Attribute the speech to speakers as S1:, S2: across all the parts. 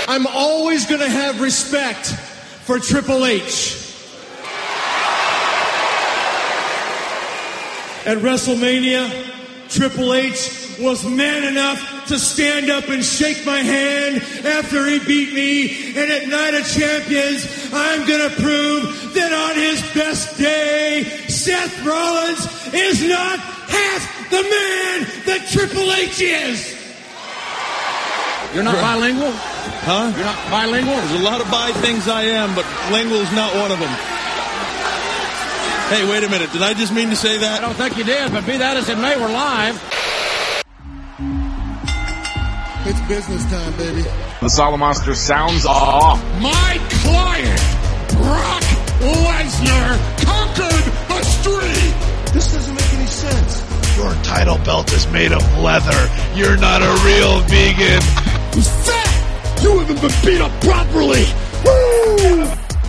S1: I'm always going to have respect for Triple H. At WrestleMania, Triple H was man enough to stand up and shake my hand after he beat me. And at Night of Champions, I'm going to prove that on his best day, Seth Rollins is not half the man that Triple H is.
S2: You're not bilingual?
S3: Huh?
S2: You're not bilingual?
S3: There's a lot of bi things I am, but lingual's not one of them. Hey, wait a minute. Did I just mean to say that?
S2: I don't think you did, but be that as it may, we're live.
S1: It's business time, baby.
S4: The Solomonster sounds off.
S5: My client, Brock Lesnar, conquered a streak.
S1: This doesn't make any sense.
S6: Your title belt is made of leather. You're not a real vegan.
S5: He's fat. You haven't been beat up properly. Woo!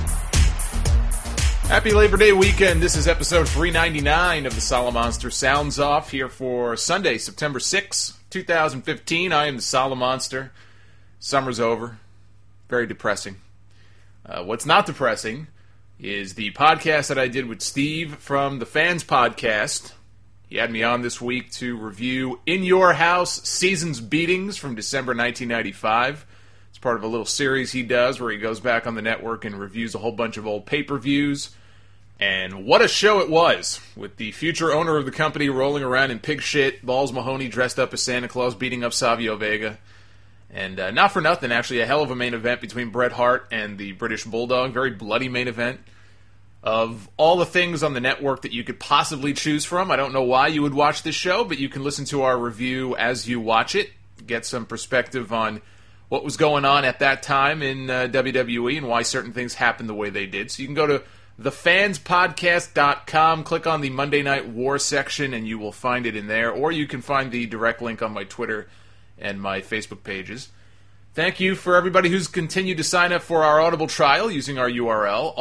S4: Happy Labor Day weekend. This is episode 399 of the Solomonster Sounds Off, here for Sunday, September 6, 2015. I am the Solomonster. Summer's over. Very depressing. What's not depressing is the podcast that I did with Steve from the Fans Podcast. He had me on this week to review In Your House Season's Beatings from December 1995. It's part of a little series he does where he goes back on the network and reviews a whole bunch of old pay-per-views. And what a show it was, with the future owner of the company rolling around in pig shit, Balls Mahoney dressed up as Santa Claus beating up Savio Vega. And not for nothing, actually, a hell of a main event between Bret Hart and the British Bulldog. Very bloody main event. Of all the things on the network that you could possibly choose from, I don't know why you would watch this show, but you can listen to our review as you watch it, get some perspective on what was going on at that time in WWE and why certain things happened the way they did. So you can go to thefanspodcast.com, click on the Monday Night War section, and you will find it in there. Or you can find the direct link on my Twitter and my Facebook pages. Thank you for everybody who's continued to sign up for our Audible trial using our URL,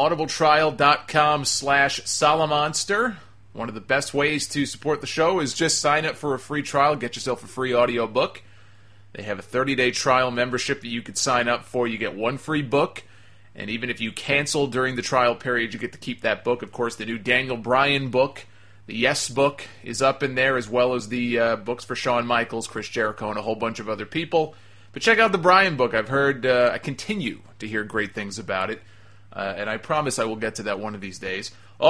S4: audibletrial.com/Solomonster. One of the best ways to support the show is just sign up for a free trial, get yourself a free audiobook. They have a 30-day trial membership that you could sign up for. You get one free book. And even if you cancel during the trial period, you get to keep that book. Of course, the new Daniel Bryan book, the Yes book, is up in there, as well as the books for Shawn Michaels, Chris Jericho, and a whole bunch of other people. But check out the Bryan book. I've heard, I continue to hear great things about it. And I promise I will get to that one of these days.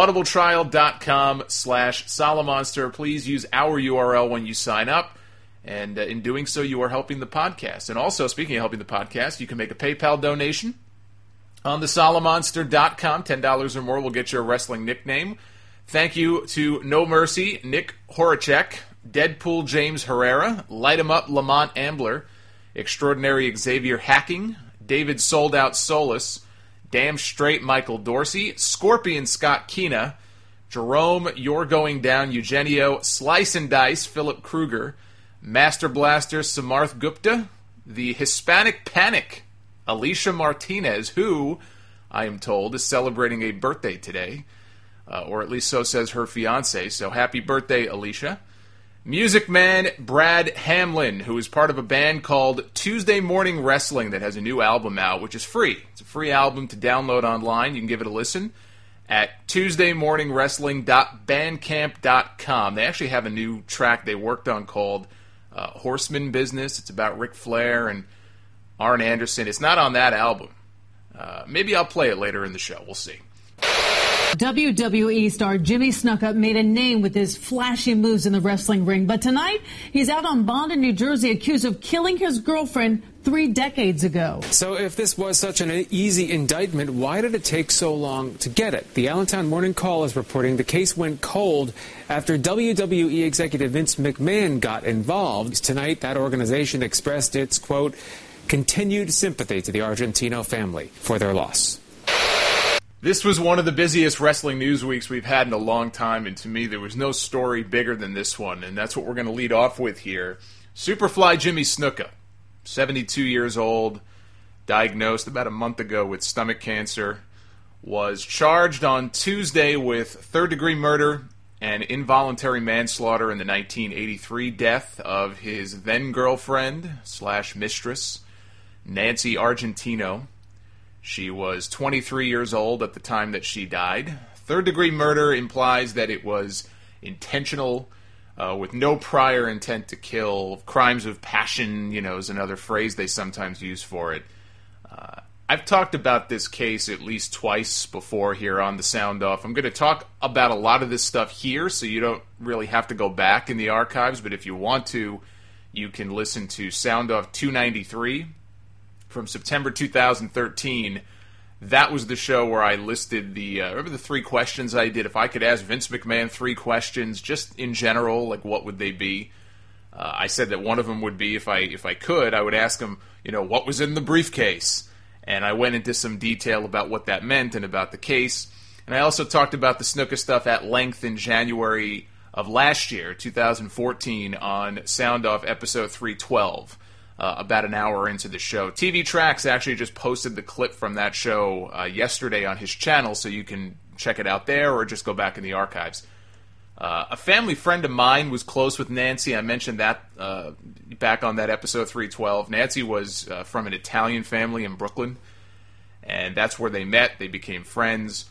S4: audibletrial.com/Solomonster. Please use our URL when you sign up. And in doing so, you are helping the podcast. And also, speaking of helping the podcast, you can make a PayPal donation on the Solomonster.com. $10 or more will get you a wrestling nickname. Thank you to No Mercy, Nick Horacek, Deadpool James Herrera, Light 'em Up Lamont Ambler, Extraordinary Xavier Hacking, David Sold Out Solus, Damn Straight Michael Dorsey, Scorpion Scott Keena, Jerome You're Going Down Eugenio, Slice and Dice Philip Kruger, Master Blaster Samarth Gupta, the Hispanic Panic Alicia Martinez, who, I am told, is celebrating a birthday today, or at least so says her fiancé, so happy birthday, Alicia. Music Man Brad Hamlin, who is part of a band called Tuesday Morning Wrestling that has a new album out, which is free. It's a free album to download online. You can give it a listen at tuesdaymorningwrestling.bandcamp.com. They actually have a new track they worked on called Horseman Business. It's about Ric Flair and Arn Anderson. It's not on that album. Maybe I'll play it later in the show. We'll see.
S7: WWE star Jimmy Snuka made a name with his flashy moves in the wrestling ring, but tonight he's out on bond in New Jersey accused of killing his girlfriend 3 decades ago.
S8: So if this was such an easy indictment, why did it take so long to get it? The Allentown Morning Call is reporting the case went cold after WWE executive Vince McMahon got involved. Tonight, that organization expressed its, quote, continued sympathy to the Argentino family for their loss.
S4: This was one of the busiest wrestling news weeks we've had in a long time, and to me there was no story bigger than this one, and that's what we're going to lead off with here. Superfly Jimmy Snuka, 72 years old, diagnosed about a month ago with stomach cancer, was charged on Tuesday with third-degree murder and involuntary manslaughter in the 1983 death of his then-girlfriend/mistress, Nancy Argentino. She was 23 years old at the time that she died. Third-degree murder implies that it was intentional, with no prior intent to kill. Crimes of passion, is another phrase they sometimes use for it. I've talked about this case at least twice before here on the Sound Off. I'm going to talk about a lot of this stuff here, so you don't really have to go back in the archives, but if you want to, you can listen to Sound Off 293 from September 2013. That was the show where I listed remember the 3 questions I did? If I could ask Vince McMahon 3 questions, just in general, like what would they be? I said that one of them would be, if I could, I would ask him, what was in the briefcase? And I went into some detail about what that meant and about the case. And I also talked about the Snuka stuff at length in January of last year, 2014, on Sound Off episode 312, about an hour into the show. TV Tracks actually just posted the clip from that show yesterday on his channel, so you can check it out there or just go back in the archives. A family friend of mine was close with Nancy. I mentioned that back on that episode 312. Nancy was from an Italian family in Brooklyn, and that's where they met. They became friends.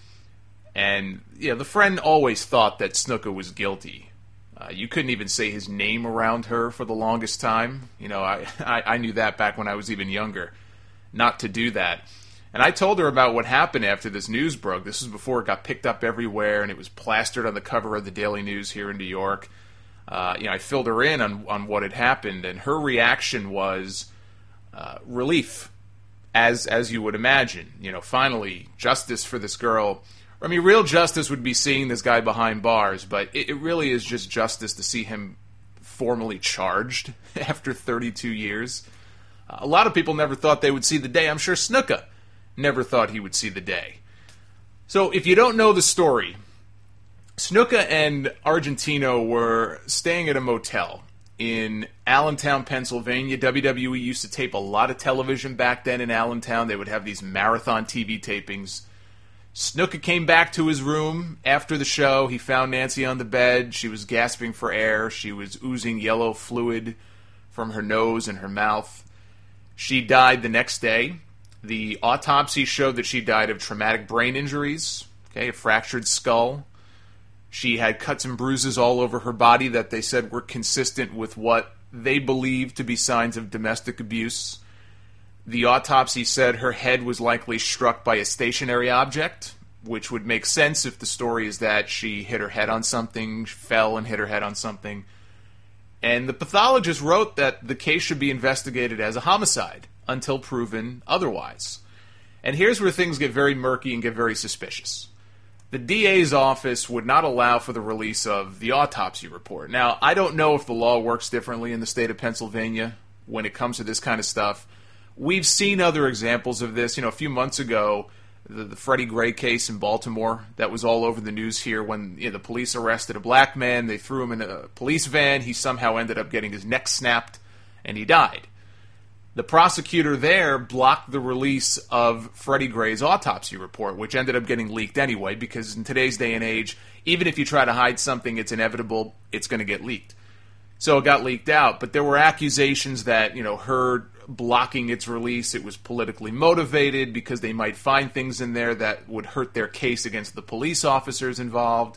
S4: And the friend always thought that Snuka was guilty. You couldn't even say his name around her for the longest time. I knew that back when I was even younger, not to do that. And I told her about what happened after this news broke. This was before it got picked up everywhere, and it was plastered on the cover of the Daily News here in New York. I filled her in on what had happened, and her reaction was relief, as you would imagine. Finally, justice for this girl. I mean, real justice would be seeing this guy behind bars, but it really is just justice to see him formally charged after 32 years. A lot of people never thought they would see the day. I'm sure Snuka never thought he would see the day. So if you don't know the story, Snuka and Argentino were staying at a motel in Allentown, Pennsylvania. WWE used to tape a lot of television back then in Allentown. They would have these marathon TV tapings. Snuka came back to his room after the show. He found Nancy on the bed. She was gasping for air. She was oozing yellow fluid from her nose and her mouth. She died the next day. The autopsy showed that she died of traumatic brain injuries, a fractured skull. She had cuts and bruises all over her body that they said were consistent with what they believed to be signs of domestic abuse. The autopsy said her head was likely struck by a stationary object, which would make sense if the story is that she hit her head on something, fell and hit her head on something. And the pathologist wrote that the case should be investigated as a homicide until proven otherwise. And here's where things get very murky and get very suspicious. The DA's office would not allow for the release of the autopsy report. Now, I don't know if the law works differently in the state of Pennsylvania when it comes to this kind of stuff. We've seen other examples of this. A few months ago, the Freddie Gray case in Baltimore, that was all over the news here when the police arrested a black man. They threw him in a police van. He somehow ended up getting his neck snapped, and he died. The prosecutor there blocked the release of Freddie Gray's autopsy report, which ended up getting leaked anyway, because in today's day and age, even if you try to hide something, it's inevitable, it's going to get leaked. So it got leaked out, but there were accusations that, her blocking its release, it was politically motivated because they might find things in there that would hurt their case against the police officers involved.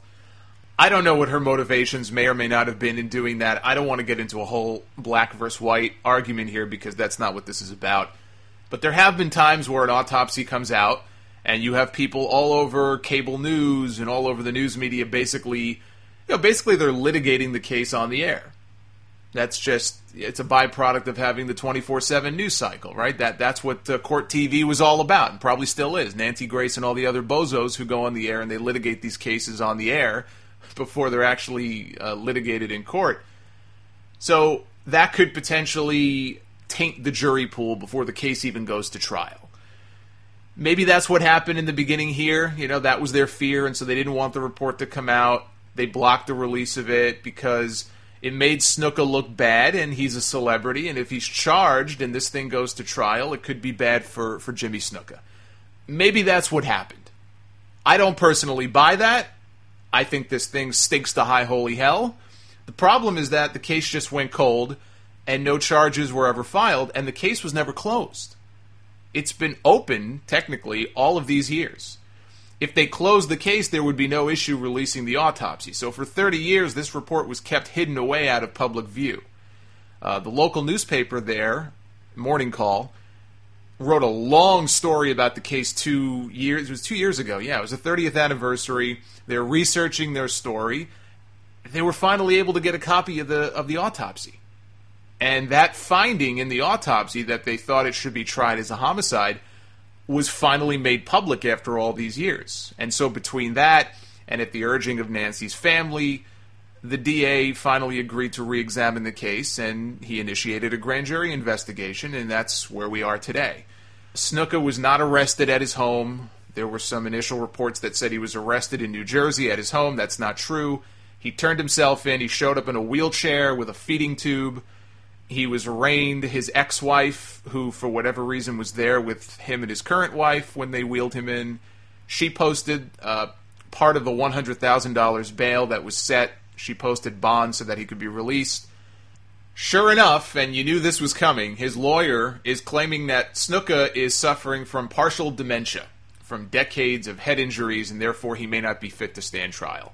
S4: I don't know what her motivations may or may not have been in doing that. I don't want to get into a whole black versus white argument here because that's not what this is about. But there have been times where an autopsy comes out and you have people all over cable news and all over the news media basically they're litigating the case on the air. That's just, it's a byproduct of having the 24/7 news cycle, right? That's what court TV was all about and probably still is. Nancy Grace and all the other bozos who go on the air and they litigate these cases on the air before they're actually litigated in court. So that could potentially taint the jury pool before the case even goes to trial. Maybe that's what happened in the beginning here. That was their fear, and so they didn't want the report to come out. They blocked the release of it because it made Snuka look bad, and he's a celebrity, and if he's charged and this thing goes to trial, it could be bad for Jimmy Snuka. Maybe that's what happened. I don't personally buy that. I think this thing stinks to high holy hell. The problem is that the case just went cold and no charges were ever filed and the case was never closed. It's been open, technically, all of these years. If they closed the case, there would be no issue releasing the autopsy. So for 30 years, this report was kept hidden away out of public view. The local newspaper there, Morning Call, wrote a long story about the case 2 years. It was 2 years ago. Yeah, it was the 30th anniversary. They're researching their story. They were finally able to get a copy of the autopsy. And that finding in the autopsy that they thought it should be tried as a homicide was finally made public after all these years. And so between that and at the urging of Nancy's family, the DA finally agreed to re-examine the case, and he initiated a grand jury investigation, and that's where we are today. Snuka was not arrested at his home. There were some initial reports that said he was arrested in New Jersey at his home. That's not true. He turned himself in. He showed up in a wheelchair with a feeding tube. He was arraigned. His ex-wife, who for whatever reason was there with him and his current wife when they wheeled him in, she posted part of the $100,000 bail that was set. She posted bond so that he could be released. Sure enough, and you knew this was coming, his lawyer is claiming that Snuka is suffering from partial dementia, from decades of head injuries, and therefore he may not be fit to stand trial.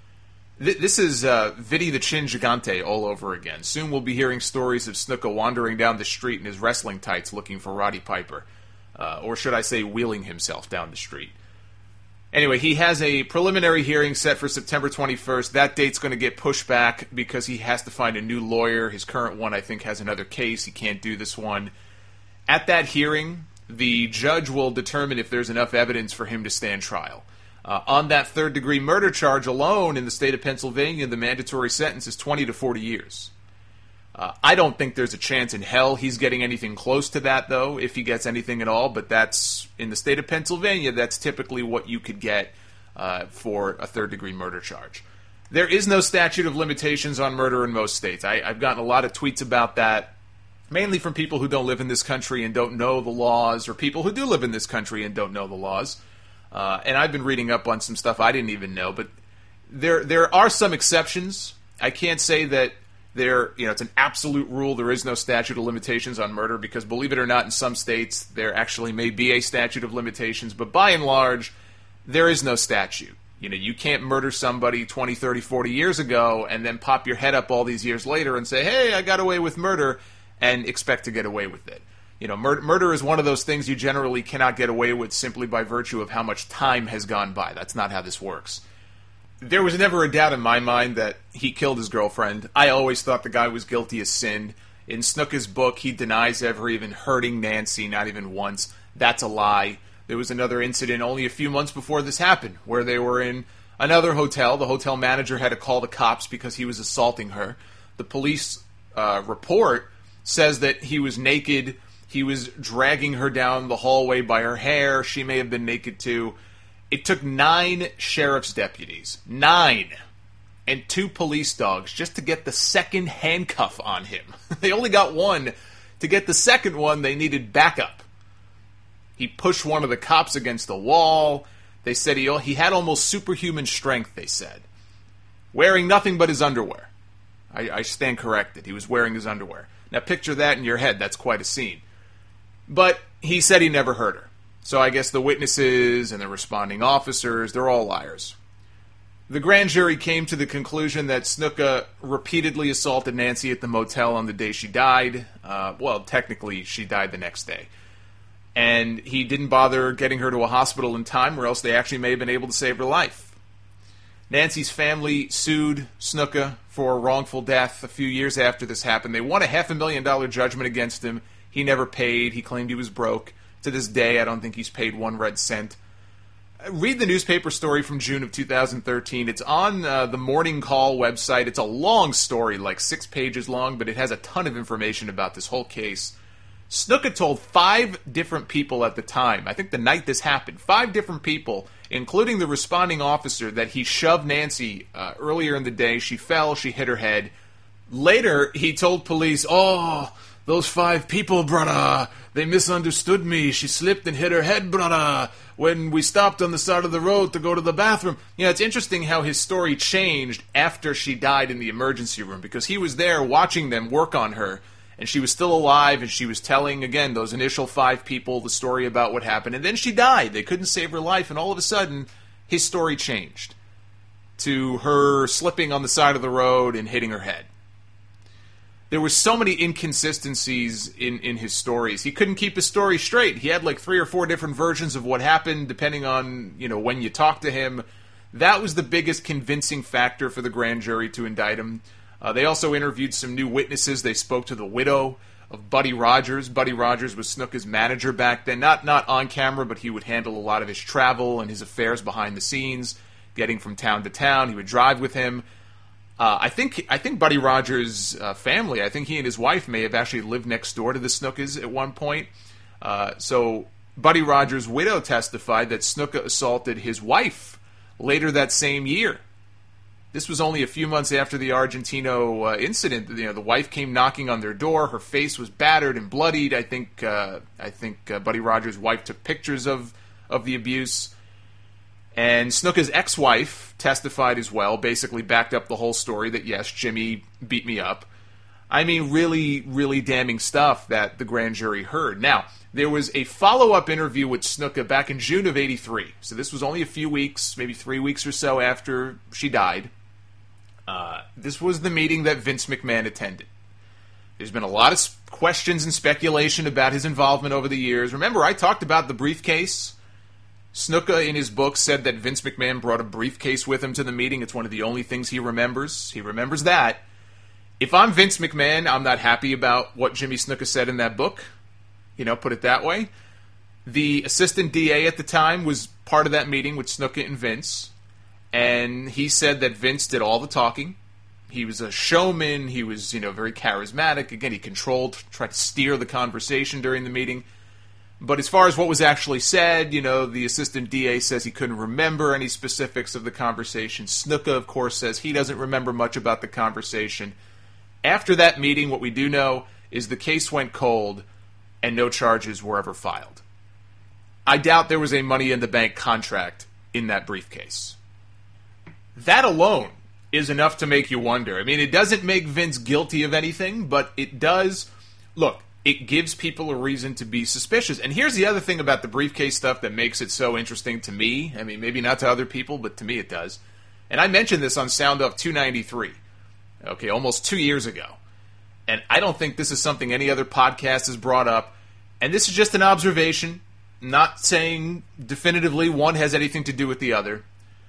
S4: This is Vidi the Chin Gigante all over again. Soon we'll be hearing stories of Snuka wandering down the street in his wrestling tights looking for Roddy Piper. Or should I say wheeling himself down the street. Anyway, he has a preliminary hearing set for September 21st. That date's going to get pushed back because he has to find a new lawyer. His current one, I think, has another case. He can't do this one. At that hearing, the judge will determine if there's enough evidence for him to stand trial. On that third-degree murder charge alone in the state of Pennsylvania, the mandatory sentence is 20 to 40 years. I don't think there's a chance in hell he's getting anything close to that, though, if he gets anything at all. But that's, in the state of Pennsylvania, that's typically what you could get for a third-degree murder charge. There is no statute of limitations on murder in most states. I've gotten a lot of tweets about that, mainly from people who don't live in this country and don't know the laws, or people who do live in this country and don't know the laws. And I've been reading up on some stuff I didn't even know, but there are some exceptions. I can't say that it's an absolute rule. There is no statute of limitations on murder because, believe it or not, in some states there actually may be a statute of limitations, but by and large, there is no statute. You can't murder somebody 20, 30, 40 years ago and then pop your head up all these years later and say, hey, I got away with murder, and expect to get away with it. Murder is one of those things you generally cannot get away with simply by virtue of how much time has gone by. That's not how this works. There was never a doubt in my mind that he killed his girlfriend. I always thought the guy was guilty as sin. In Snuka's book, he denies ever even hurting Nancy, not even once. That's a lie. There was another incident only a few months before this happened, where they were in another hotel. The hotel manager had to call the cops because he was assaulting her. The police report says that he was naked. He was dragging her down the hallway by her hair. She may have been naked too. It took 9 sheriff's deputies, 9, and 2 police dogs just to get the second handcuff on him. They only got one. To get the second one, they needed backup. He pushed one of the cops against the wall. They said he had almost superhuman strength, they said. Wearing nothing but his underwear. I stand corrected. He was wearing his underwear. Now picture that in your head. That's quite a scene. But he said he never hurt her. So I guess the witnesses and the responding officers, they're all liars. The grand jury came to the conclusion that Snuka repeatedly assaulted Nancy at the motel on the day she died. Technically, she died the next day. And he didn't bother getting her to a hospital in time, or else they actually may have been able to save her life. Nancy's family sued Snuka for wrongful death a few years after this happened. They won a $500,000 judgment against him. He never paid. He claimed he was broke. To this day, I don't think he's paid 1 red cent. Read the newspaper story from June of 2013. It's on the Morning Call website. It's a long story, like 6 pages long, but it has a ton of information about this whole case. Snuka told 5 different people at the time, I think the night this happened, 5 different people, including the responding officer, that he shoved Nancy earlier in the day. She fell, she hit her head. Later, he told police, those 5 people, brother, they misunderstood me. She slipped and hit her head, brother, when we stopped on the side of the road to go to the bathroom. It's interesting how his story changed after she died in the emergency room, because he was there watching them work on her, and she was still alive, and she was telling, again, those initial 5 people the story about what happened, and then she died. They couldn't save her life, and all of a sudden, his story changed to her slipping on the side of the road and hitting her head. There were so many inconsistencies in his stories. He couldn't keep his story straight. He had like 3 or 4 different versions of what happened, depending on, when you talk to him. That was the biggest convincing factor for the grand jury to indict him. They also interviewed some new witnesses. They spoke to the widow of Buddy Rogers. Buddy Rogers was Snuka's manager back then. Not on camera, but he would handle a lot of his travel and his affairs behind the scenes, getting from town to town. He would drive with him. I think Buddy Rogers' family, I think he and his wife may have actually lived next door to the Snukas at one point. So Buddy Rogers' widow testified that Snuka assaulted his wife later that same year. This was only a few months after the Argentino incident. The wife came knocking on their door. Her face was battered and bloodied. I think Buddy Rogers' wife took pictures of the abuse. And Snuka's ex-wife testified as well, basically backed up the whole story that, yes, Jimmy beat me up. I mean, really, really damning stuff that the grand jury heard. Now, there was a follow-up interview with Snuka back in June of '83. So this was only a few weeks, maybe 3 weeks or so after she died. This was the meeting that Vince McMahon attended. There's been a lot of questions and speculation about his involvement over the years. Remember, I talked about the briefcase. Snuka, in his book, said that Vince McMahon brought a briefcase with him to the meeting. It's one of the only things he remembers. He remembers that. If I'm Vince McMahon, I'm not happy about what Jimmy Snuka said in that book. Put it that way. The assistant DA at the time was part of that meeting with Snuka and Vince. And he said that Vince did all the talking. He was a showman. He was, very charismatic. Again, he tried to steer the conversation during the meeting. But as far as what was actually said, the assistant DA says he couldn't remember any specifics of the conversation. Snuka, of course, says he doesn't remember much about the conversation. After that meeting, what we do know is the case went cold and no charges were ever filed. I doubt there was a Money in the Bank contract in that briefcase. That alone is enough to make you wonder. I mean, it doesn't make Vince guilty of anything, but it does. Look, it gives people a reason to be suspicious. And here's the other thing about the briefcase stuff that makes it so interesting to me. I mean, maybe not to other people, but to me it does. And I mentioned this on Sound Off 293, almost 2 years ago. And I don't think this is something any other podcast has brought up. And this is just an observation, not saying definitively one has anything to do with the other.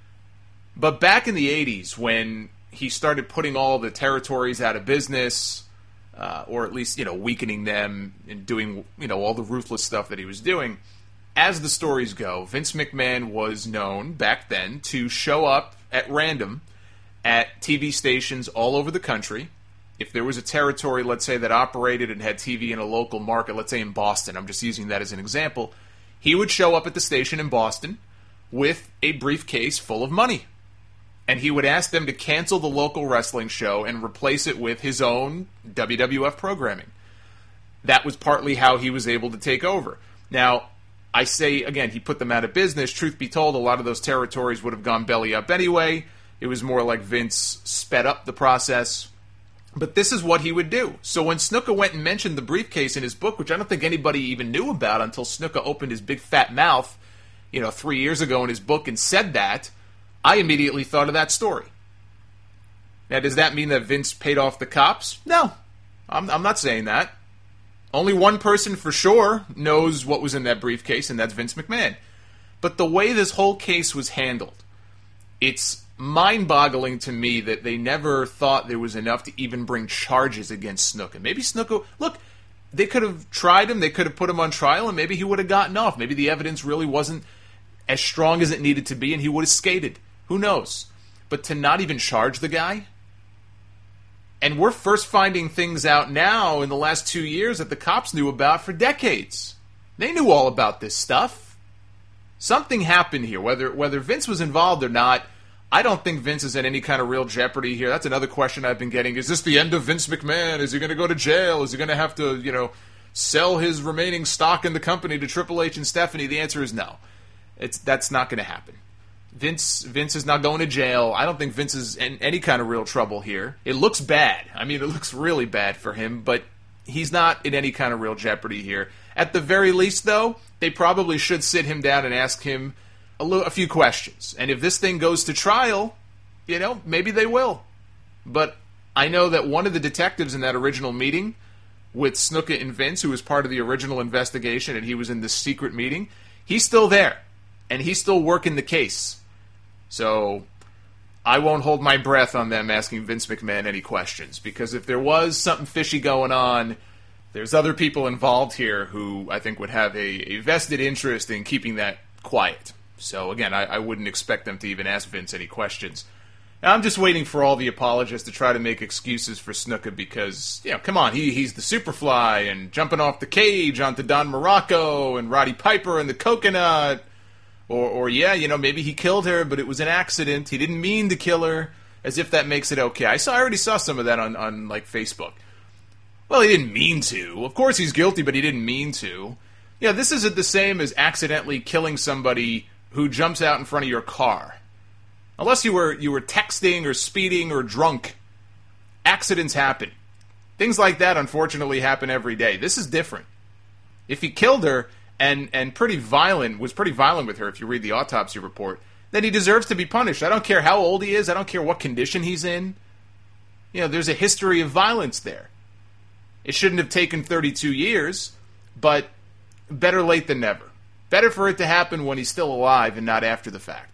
S4: But back in the 80s, when he started putting all the territories out of business, or at least, weakening them and doing, all the ruthless stuff that he was doing, as the stories go, Vince McMahon was known back then to show up at random at TV stations all over the country. If there was a territory, let's say, that operated and had TV in a local market, let's say in Boston, I'm just using that as an example, he would show up at the station in Boston with a briefcase full of money. And he would ask them to cancel the local wrestling show and replace it with his own WWF programming. That was partly how he was able to take over. Now, I say, again, he put them out of business. Truth be told, a lot of those territories would have gone belly up anyway. It was more like Vince sped up the process. But this is what he would do. So when Snuka went and mentioned the briefcase in his book, which I don't think anybody even knew about until Snuka opened his big fat mouth, 3 years ago in his book and said that, I immediately thought of that story. Now, does that mean that Vince paid off the cops? No, I'm not saying that. Only one person for sure knows what was in that briefcase, and that's Vince McMahon. But the way this whole case was handled, it's mind-boggling to me that they never thought there was enough to even bring charges against Snuka. Maybe Snuka, look, they could have tried him, they could have put him on trial, and maybe he would have gotten off. Maybe the evidence really wasn't as strong as it needed to be, and he would have skated. Who knows? But to not even charge the guy? And we're first finding things out now in the last 2 years that the cops knew about for decades. They knew all about this stuff. Something happened here. Whether Vince was involved or not, I don't think Vince is in any kind of real jeopardy here. That's another question I've been getting. Is this the end of Vince McMahon? Is he going to go to jail? Is he going to have to, sell his remaining stock in the company to Triple H and Stephanie? The answer is no. That's not going to happen. Vince is not going to jail. I don't think Vince is in any kind of real trouble here. It looks bad. I mean, it looks really bad for him, but he's not in any kind of real jeopardy here. At the very least, though, they probably should sit him down and ask him a few questions. And if this thing goes to trial, maybe they will. But I know that one of the detectives in that original meeting with Snuka and Vince, who was part of the original investigation, and he was in this secret meeting, he's still there. And he's still working the case. So I won't hold my breath on them asking Vince McMahon any questions. Because if there was something fishy going on, there's other people involved here who I think would have a vested interest in keeping that quiet. So again, I wouldn't expect them to even ask Vince any questions. Now, I'm just waiting for all the apologists to try to make excuses for Snuka because, come on, he's the Superfly and jumping off the cage onto Don Morocco and Roddy Piper and the Coconut. Or maybe he killed her, but it was an accident. He didn't mean to kill her, as if that makes it okay. I already saw some of that on Facebook. Well, he didn't mean to. Of course he's guilty, but he didn't mean to. This isn't the same as accidentally killing somebody who jumps out in front of your car. Unless you were texting or speeding or drunk. Accidents happen. Things like that, unfortunately, happen every day. This is different. If he killed her and was pretty violent with her, if you read the autopsy report, then he deserves to be punished. I don't care how old he is. I don't care what condition he's in. There's a history of violence there. It shouldn't have taken 32 years, but better late than never. Better for it to happen when he's still alive and not after the fact.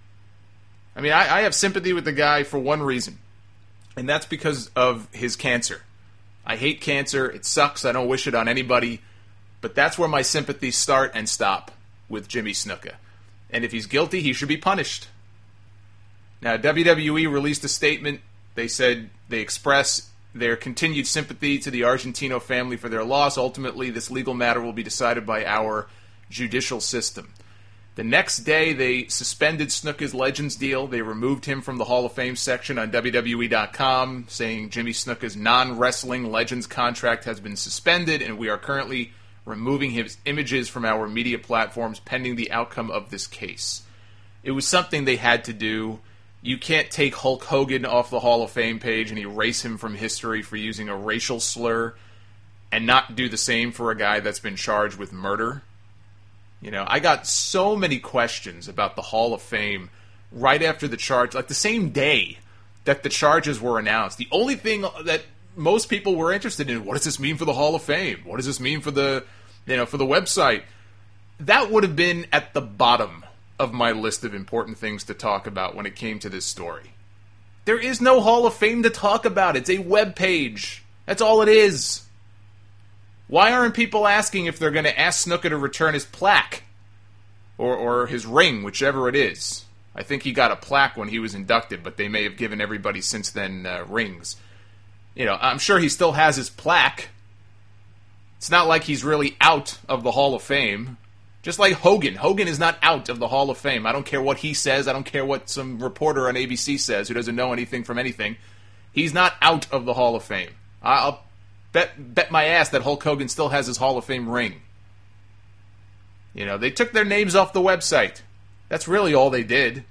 S4: I mean, I have sympathy with the guy for one reason, and that's because of his cancer. I hate cancer. It sucks. I don't wish it on anybody, but that's where my sympathies start and stop with Jimmy Snuka. And if he's guilty, he should be punished. Now, WWE released a statement. They said they express their continued sympathy to the Argentino family for their loss. Ultimately, this legal matter will be decided by our judicial system. The next day, they suspended Snuka's Legends deal. They removed him from the Hall of Fame section on WWE.com, saying Jimmy Snuka's non-wrestling Legends contract has been suspended, and we are currently removing his images from our media platforms pending the outcome of this case. It was something they had to do. You can't take Hulk Hogan off the Hall of Fame page and erase him from history for using a racial slur and not do the same for a guy that's been charged with murder. I got so many questions about the Hall of Fame right after the charge, like the same day that the charges were announced. The only thing that most people were interested in, what does this mean for the Hall of Fame? What does this mean for the website? That would have been at the bottom of my list of important things to talk about when it came to this story. There is no Hall of Fame to talk about. It's a web page. That's all it is. Why aren't people asking if they're going to ask Snuka to return his plaque? Or his ring, whichever it is. I think he got a plaque when he was inducted, but they may have given everybody since then rings. I'm sure he still has his plaque. It's not like he's really out of the Hall of Fame. Just like Hogan. Hogan is not out of the Hall of Fame. I don't care what he says. I don't care what some reporter on ABC says who doesn't know anything from anything. He's not out of the Hall of Fame. I'll bet my ass that Hulk Hogan still has his Hall of Fame ring. They took their names off the website. That's really all they did.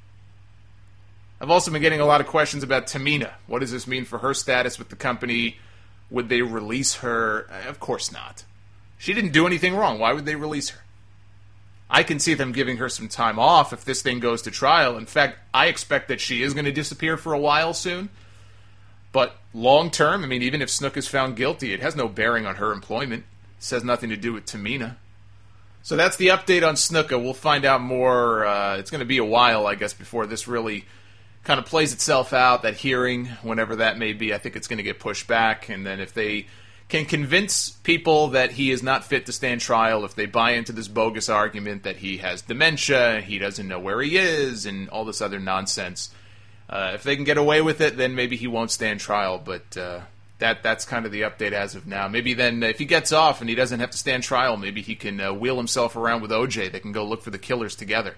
S4: I've also been getting a lot of questions about Tamina. What does this mean for her status with the company? Would they release her? Of course not. She didn't do anything wrong. Why would they release her? I can see them giving her some time off if this thing goes to trial. In fact, I expect that she is going to disappear for a while soon. But long term, even if Snuka is found guilty, it has no bearing on her employment. It has nothing to do with Tamina. So that's the update on Snuka. We'll find out more. It's going to be a while, I guess, before this really kind of plays itself out, that hearing, whenever that may be. I think it's going to get pushed back. And then if they can convince people that he is not fit to stand trial, if they buy into this bogus argument that he has dementia, he doesn't know where he is, and all this other nonsense, if they can get away with it, then maybe he won't stand trial. But that's kind of the update as of now. Maybe then if he gets off and he doesn't have to stand trial, maybe he can wheel himself around with OJ. They can go look for the killers together.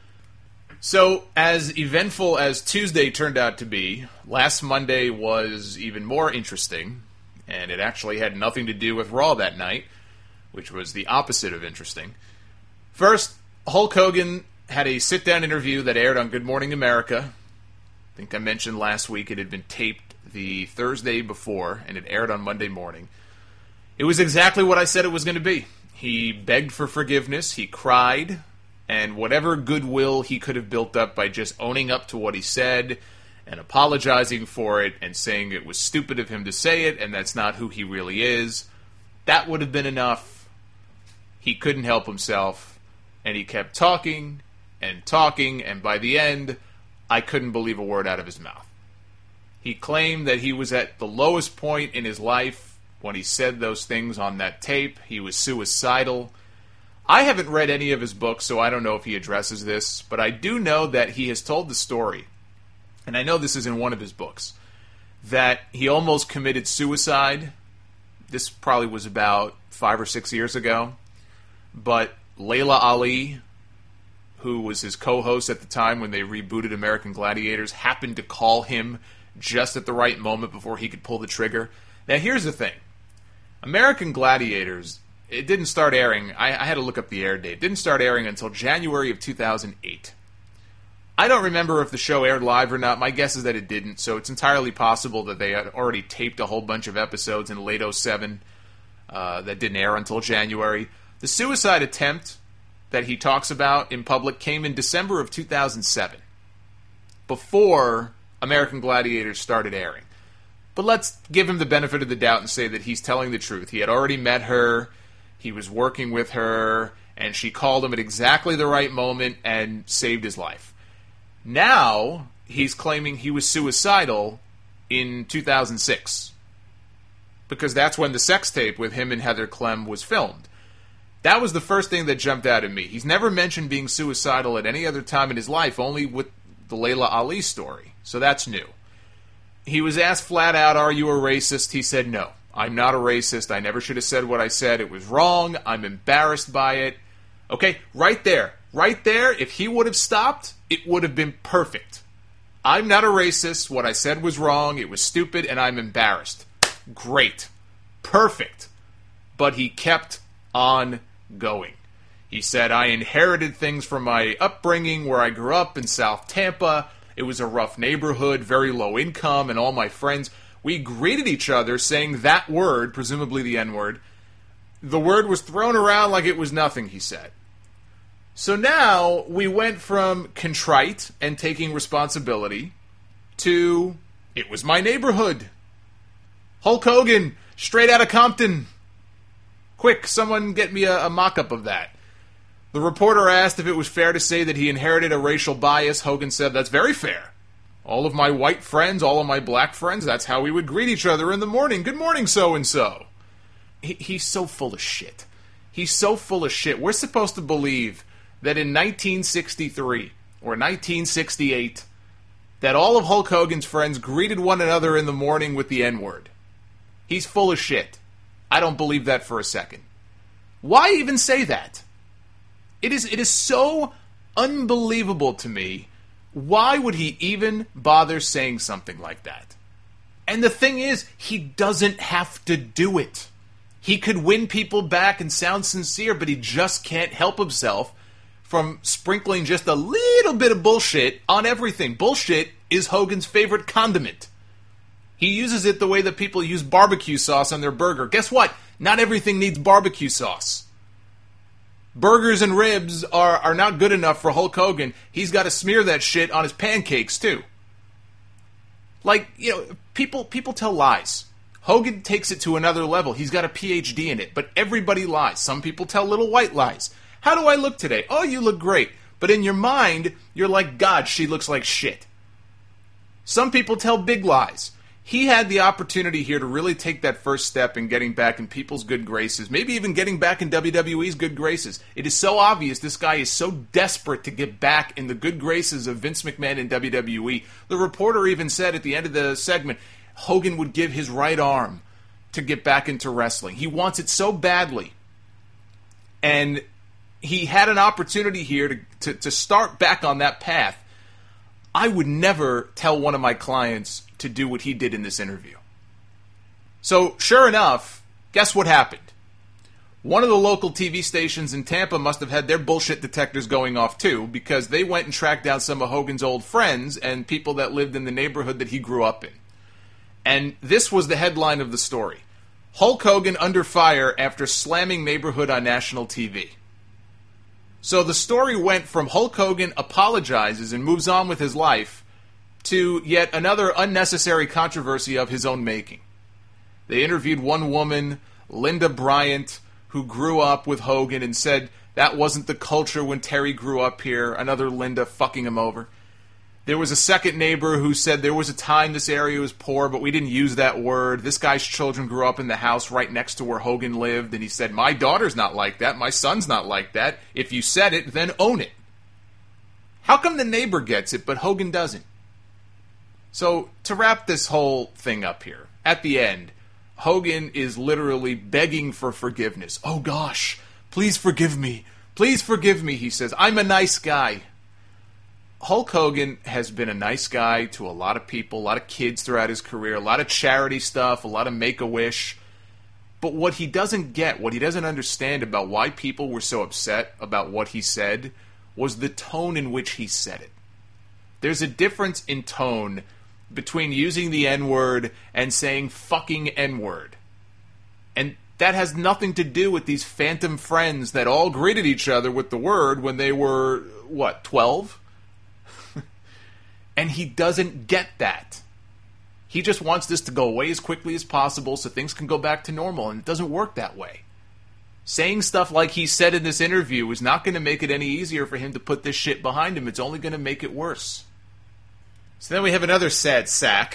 S4: So as eventful as Tuesday turned out to be, last Monday was even more interesting, and it actually had nothing to do with Raw that night, which was the opposite of interesting. First, Hulk Hogan had a sit-down interview that aired on Good Morning America. I think I mentioned last week it had been taped the Thursday before, and it aired on Monday morning. It was exactly what I said it was going to be. He begged for forgiveness, he cried, and whatever goodwill he could have built up by just owning up to what he said and apologizing for it and saying it was stupid of him to say it and that's not who he really is, that would have been enough. He couldn't help himself, and he kept talking, and by the end, I couldn't believe a word out of his mouth. He claimed that he was at the lowest point in his life when he said those things on that tape. He was suicidal. I haven't read any of his books, so I don't know if he addresses this, but I do know that he has told the story, and I know this is in one of his books, that he almost committed suicide. This probably was about 5 or 6 years ago, but Layla Ali, who was his co-host at the time when they rebooted American Gladiators, happened to call him just at the right moment before he could pull the trigger. Now, here's the thing. American Gladiators, it didn't start airing. I had to look up the air date. It didn't start airing until January of 2008. I don't remember if the show aired live or not. My guess is that it didn't, so it's entirely possible that they had already taped a whole bunch of episodes in late 2007 that didn't air until January. The suicide attempt that he talks about in public came in December of 2007, before American Gladiators started airing. But let's give him the benefit of the doubt and say that he's telling the truth. He had already met her, he was working with her, and she called him at exactly the right moment and saved his life. Now, he's claiming he was suicidal in 2006, because that's when the sex tape with him and Heather Clem was filmed. That was the first thing that jumped out at me. He's never mentioned being suicidal at any other time in his life, only with the Layla Ali story. So that's new. He was asked flat out, are you a racist? He said, no, I'm not a racist. I never should have said what I said. It was wrong. I'm embarrassed by it. Okay, right there, if he would have stopped, it would have been perfect. I'm not a racist. What I said was wrong. It was stupid, and I'm embarrassed. Great. Perfect. But he kept on going. He said, I inherited things from my upbringing where I grew up in South Tampa. It was a rough neighborhood, very low income, and all my friends, we greeted each other saying that word, presumably the N-word. The word was thrown around like it was nothing, he said. So now we went from contrite and taking responsibility to, it was my neighborhood. Hulk Hogan, straight out of Compton. Quick, someone get me a mock-up of that. The reporter asked if it was fair to say that he inherited a racial bias. Hogan said, that's very fair. All of my white friends, all of my black friends, that's how we would greet each other in the morning. Good morning, so-and-so. He's so full of shit. He's so full of shit. We're supposed to believe that in 1963 or 1968, that all of Hulk Hogan's friends greeted one another in the morning with the N-word. He's full of shit. I don't believe that for a second. Why even say that? It is so unbelievable to me. Why would he even bother saying something like that? And the thing is, he doesn't have to do it. He could win people back and sound sincere, but he just can't help himself from sprinkling just a little bit of bullshit on everything. Bullshit is Hogan's favorite condiment. He uses it the way that people use barbecue sauce on their burger. Guess what? Not everything needs barbecue sauce. Burgers and ribs are not good enough for Hulk Hogan. He's got to smear that shit on his pancakes, too. Like, people tell lies. Hogan takes it to another level. He's got a PhD in it, but everybody lies. Some people tell little white lies. How do I look today? Oh, you look great. But in your mind, you're like, God, she looks like shit. Some people tell big lies. He had the opportunity here to really take that first step in getting back in people's good graces, maybe even getting back in WWE's good graces. It is so obvious this guy is so desperate to get back in the good graces of Vince McMahon and WWE. The reporter even said at the end of the segment, Hogan would give his right arm to get back into wrestling. He wants it so badly. And he had an opportunity here to start back on that path. I would never tell one of my clients to do what he did in this interview. So, sure enough, guess what happened? One of the local TV stations in Tampa must have had their bullshit detectors going off too, because they went and tracked down some of Hogan's old friends and people that lived in the neighborhood that he grew up in. And this was the headline of the story. Hulk Hogan under fire after slamming neighborhood on national TV. So the story went from Hulk Hogan apologizes and moves on with his life to yet another unnecessary controversy of his own making. They interviewed one woman, Linda Bryant, who grew up with Hogan and said that wasn't the culture when Terry grew up here. Another Linda fucking him over. There was a second neighbor who said there was a time this area was poor, but we didn't use that word. This guy's children grew up in the house right next to where Hogan lived, and he said, my daughter's not like that, my son's not like that. If you said it, then own it. How come the neighbor gets it, but Hogan doesn't? So, to wrap this whole thing up here, at the end, Hogan is literally begging for forgiveness. Oh gosh, please forgive me. Please forgive me, he says. I'm a nice guy. Hulk Hogan has been a nice guy to a lot of people, a lot of kids throughout his career, a lot of charity stuff, a lot of Make-A-Wish. But what he doesn't get, what he doesn't understand about why people were so upset about what he said, was the tone in which he said it. There's a difference in tone between using the N-word and saying fucking N-word. And that has nothing to do with these phantom friends that all greeted each other with the word when they were, 12? And he doesn't get that. He just wants this to go away as quickly as possible so things can go back to normal, and it doesn't work that way. Saying stuff like he said in this interview is not going to make it any easier for him to put this shit behind him. It's only going to make it worse. So then we have another sad sack,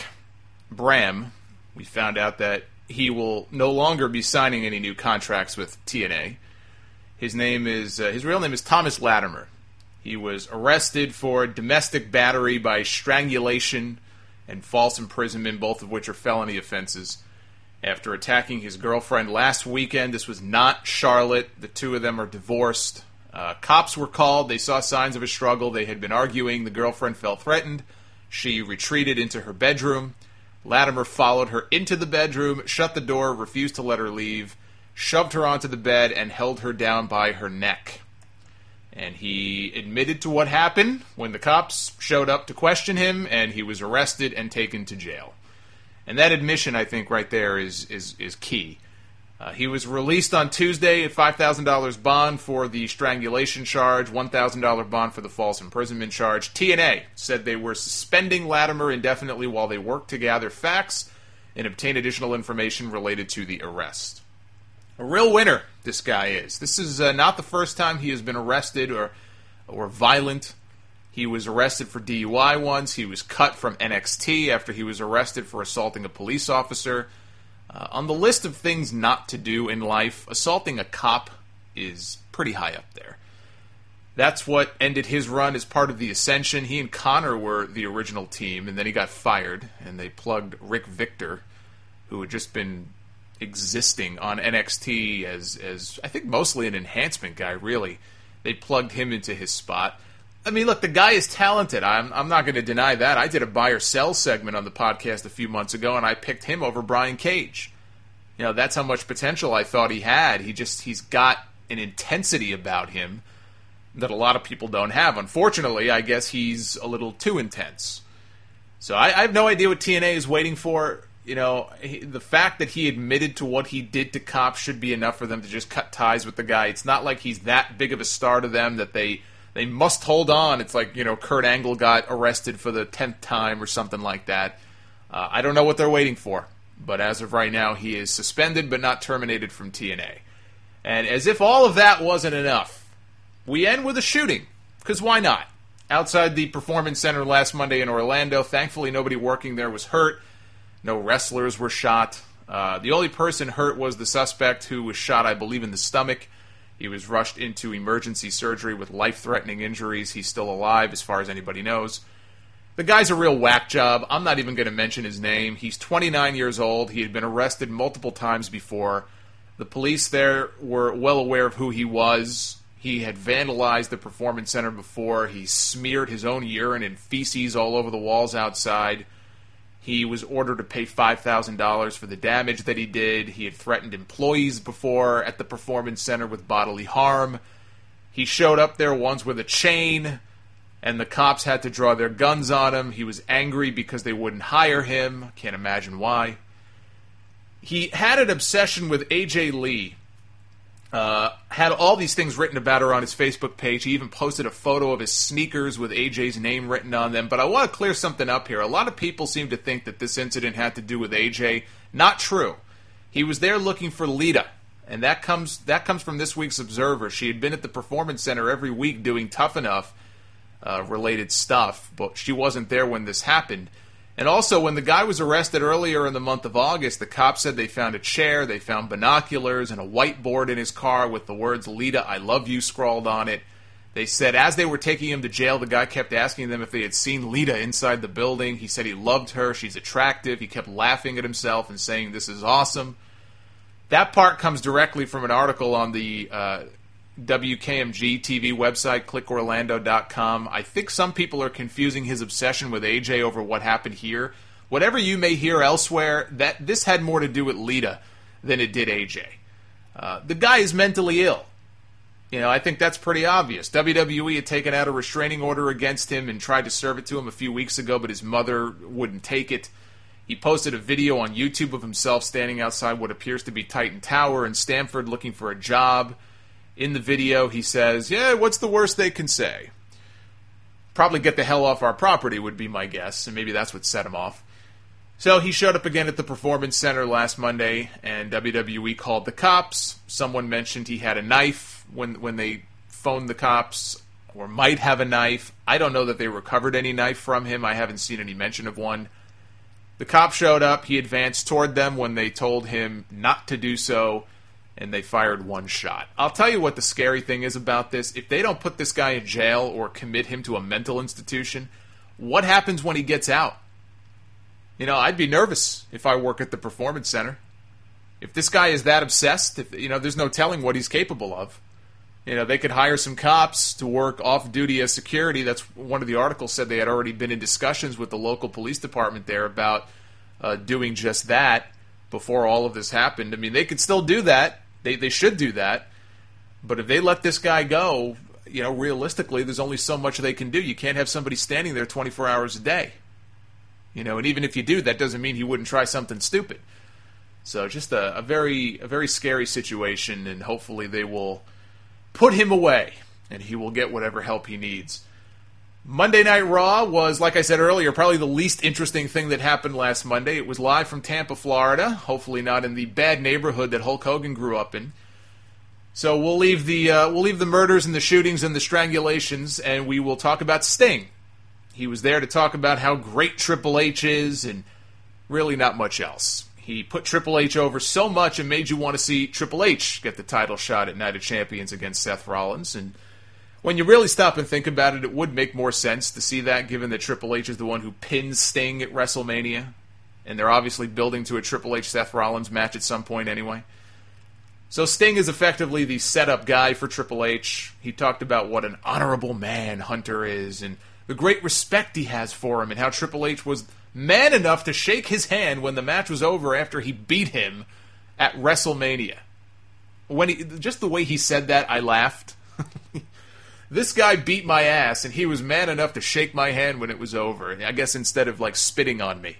S4: Bram. We found out that he will no longer be signing any new contracts with TNA. His real name is Thomas Latimer. He was arrested for domestic battery by strangulation and false imprisonment, both of which are felony offenses, after attacking his girlfriend last weekend. This was not Charlotte. The two of them are divorced. Cops were called. They saw signs of a struggle. They had been arguing. The girlfriend felt threatened. She retreated into her bedroom. Latimer followed her into the bedroom, shut the door, refused to let her leave, shoved her onto the bed, and held her down by her neck. And he admitted to what happened when the cops showed up to question him, and he was arrested and taken to jail. And that admission, I think, right there is key. He was released on Tuesday at $5,000 bond for the strangulation charge, $1,000 bond for the false imprisonment charge. TNA said they were suspending Latimer indefinitely while they worked to gather facts and obtain additional information related to the arrest. A real winner, this guy is. This is not the first time he has been arrested or violent. He was arrested for DUI once. He was cut from NXT after he was arrested for assaulting a police officer. On the list of things not to do in life, assaulting a cop is pretty high up there. That's what ended his run as part of the Ascension. He and Connor were the original team, and then he got fired, and they plugged Rick Victor, who had just been existing on NXT as I think mostly an enhancement guy, really. They plugged him into his spot. I mean, look, the guy is talented. I'm not going to deny that. I did a buy or sell segment on the podcast a few months ago, and I picked him over Brian Cage. You know, that's how much potential I thought he had. He's got an intensity about him that a lot of people don't have. Unfortunately, I guess he's a little too intense. So I have no idea what TNA is waiting for. You know, the fact that he admitted to what he did to cops should be enough for them to just cut ties with the guy. It's not like he's that big of a star to them that they must hold on. It's like, you know, Kurt Angle got arrested for the 10th time or something like that. I don't know what they're waiting for. But as of right now, he is suspended but not terminated from TNA. And as if all of that wasn't enough, we end with a shooting. Because why not? Outside the Performance Center last Monday in Orlando, thankfully nobody working there was hurt. No wrestlers were shot. The only person hurt was the suspect, who was shot, I believe, in the stomach. He was rushed into emergency surgery with life-threatening injuries. He's still alive, as far as anybody knows. The guy's a real whack job. I'm not even going to mention his name. He's 29 years old. He had been arrested multiple times before. The police there were well aware of who he was. He had vandalized the Performance Center before. He smeared his own urine and feces all over the walls outside. He was ordered to pay $5,000 for the damage that he did. He had threatened employees before at the Performance Center with bodily harm. He showed up there once with a chain, and the cops had to draw their guns on him. He was angry because they wouldn't hire him. Can't imagine why. He had an obsession with AJ Lee. Had all these things written about her on his Facebook page. He even posted a photo of his sneakers with AJ's name written on them. But I want to clear something up here. A lot of people seem to think that this incident had to do with AJ. Not true. He was there looking for Lita. And that comes from this week's Observer. She had been at the Performance Center every week doing Tough Enough related stuff, but she wasn't there when this happened. And also, when the guy was arrested earlier in the month of August, the cops said they found a chair, they found binoculars, and a whiteboard in his car with the words, "Lita, I love you," scrawled on it. They said as they were taking him to jail, the guy kept asking them if they had seen Lita inside the building. He said he loved her, she's attractive. He kept laughing at himself and saying, "This is awesome." That part comes directly from an article on the WKMG TV website, clickorlando.com. I think some people are confusing his obsession with AJ over what happened here. Whatever you may hear elsewhere, that this had more to do with Lita than it did AJ. The guy is mentally ill. I think that's pretty obvious. WWE had taken out a restraining order against him and tried to serve it to him a few weeks ago, but his mother wouldn't take it. He posted a video on YouTube of himself standing outside what appears to be Titan Tower in Stamford looking for a job. In the video, he says, "Yeah, what's the worst they can say? Probably get the hell off our property," would be my guess, and maybe that's what set him off. So he showed up again at the Performance Center last Monday, and WWE called the cops. Someone mentioned he had a knife when they phoned the cops, or might have a knife. I don't know that they recovered any knife from him. I haven't seen any mention of one. The cops showed up. He advanced toward them when they told him not to do so, and they fired one shot. I'll tell you what the scary thing is about this. If they don't put this guy in jail or commit him to a mental institution, what happens when he gets out? I'd be nervous if I work at the Performance Center. If this guy is that obsessed, there's no telling what he's capable of. They could hire some cops to work off-duty as security. That's one of the articles said they had already been in discussions with the local police department there about doing just that before all of this happened. I mean, they could still do that. They should do that. But if they let this guy go, realistically, there's only so much they can do. You can't have somebody standing there 24 hours a day. And even if you do, that doesn't mean he wouldn't try something stupid. So just a very scary situation, and hopefully they will put him away, and he will get whatever help he needs. Monday Night Raw was, like I said earlier, probably the least interesting thing that happened last Monday. It was live from Tampa, Florida, hopefully not in the bad neighborhood that Hulk Hogan grew up in. So we'll leave the murders and the shootings and the strangulations, and we will talk about Sting. He was there to talk about how great Triple H is, and really not much else. He put Triple H over so much and made you want to see Triple H get the title shot at Night of Champions against Seth Rollins. And when you really stop and think about it, it would make more sense to see that, given that Triple H is the one who pins Sting at WrestleMania. And they're obviously building to a Triple H-Seth Rollins match at some point anyway. So Sting is effectively the setup guy for Triple H. He talked about what an honorable man Hunter is, and the great respect he has for him, and how Triple H was man enough to shake his hand when the match was over after he beat him at WrestleMania. Just the way he said that, I laughed. This guy beat my ass, and he was man enough to shake my hand when it was over. I guess instead of spitting on me.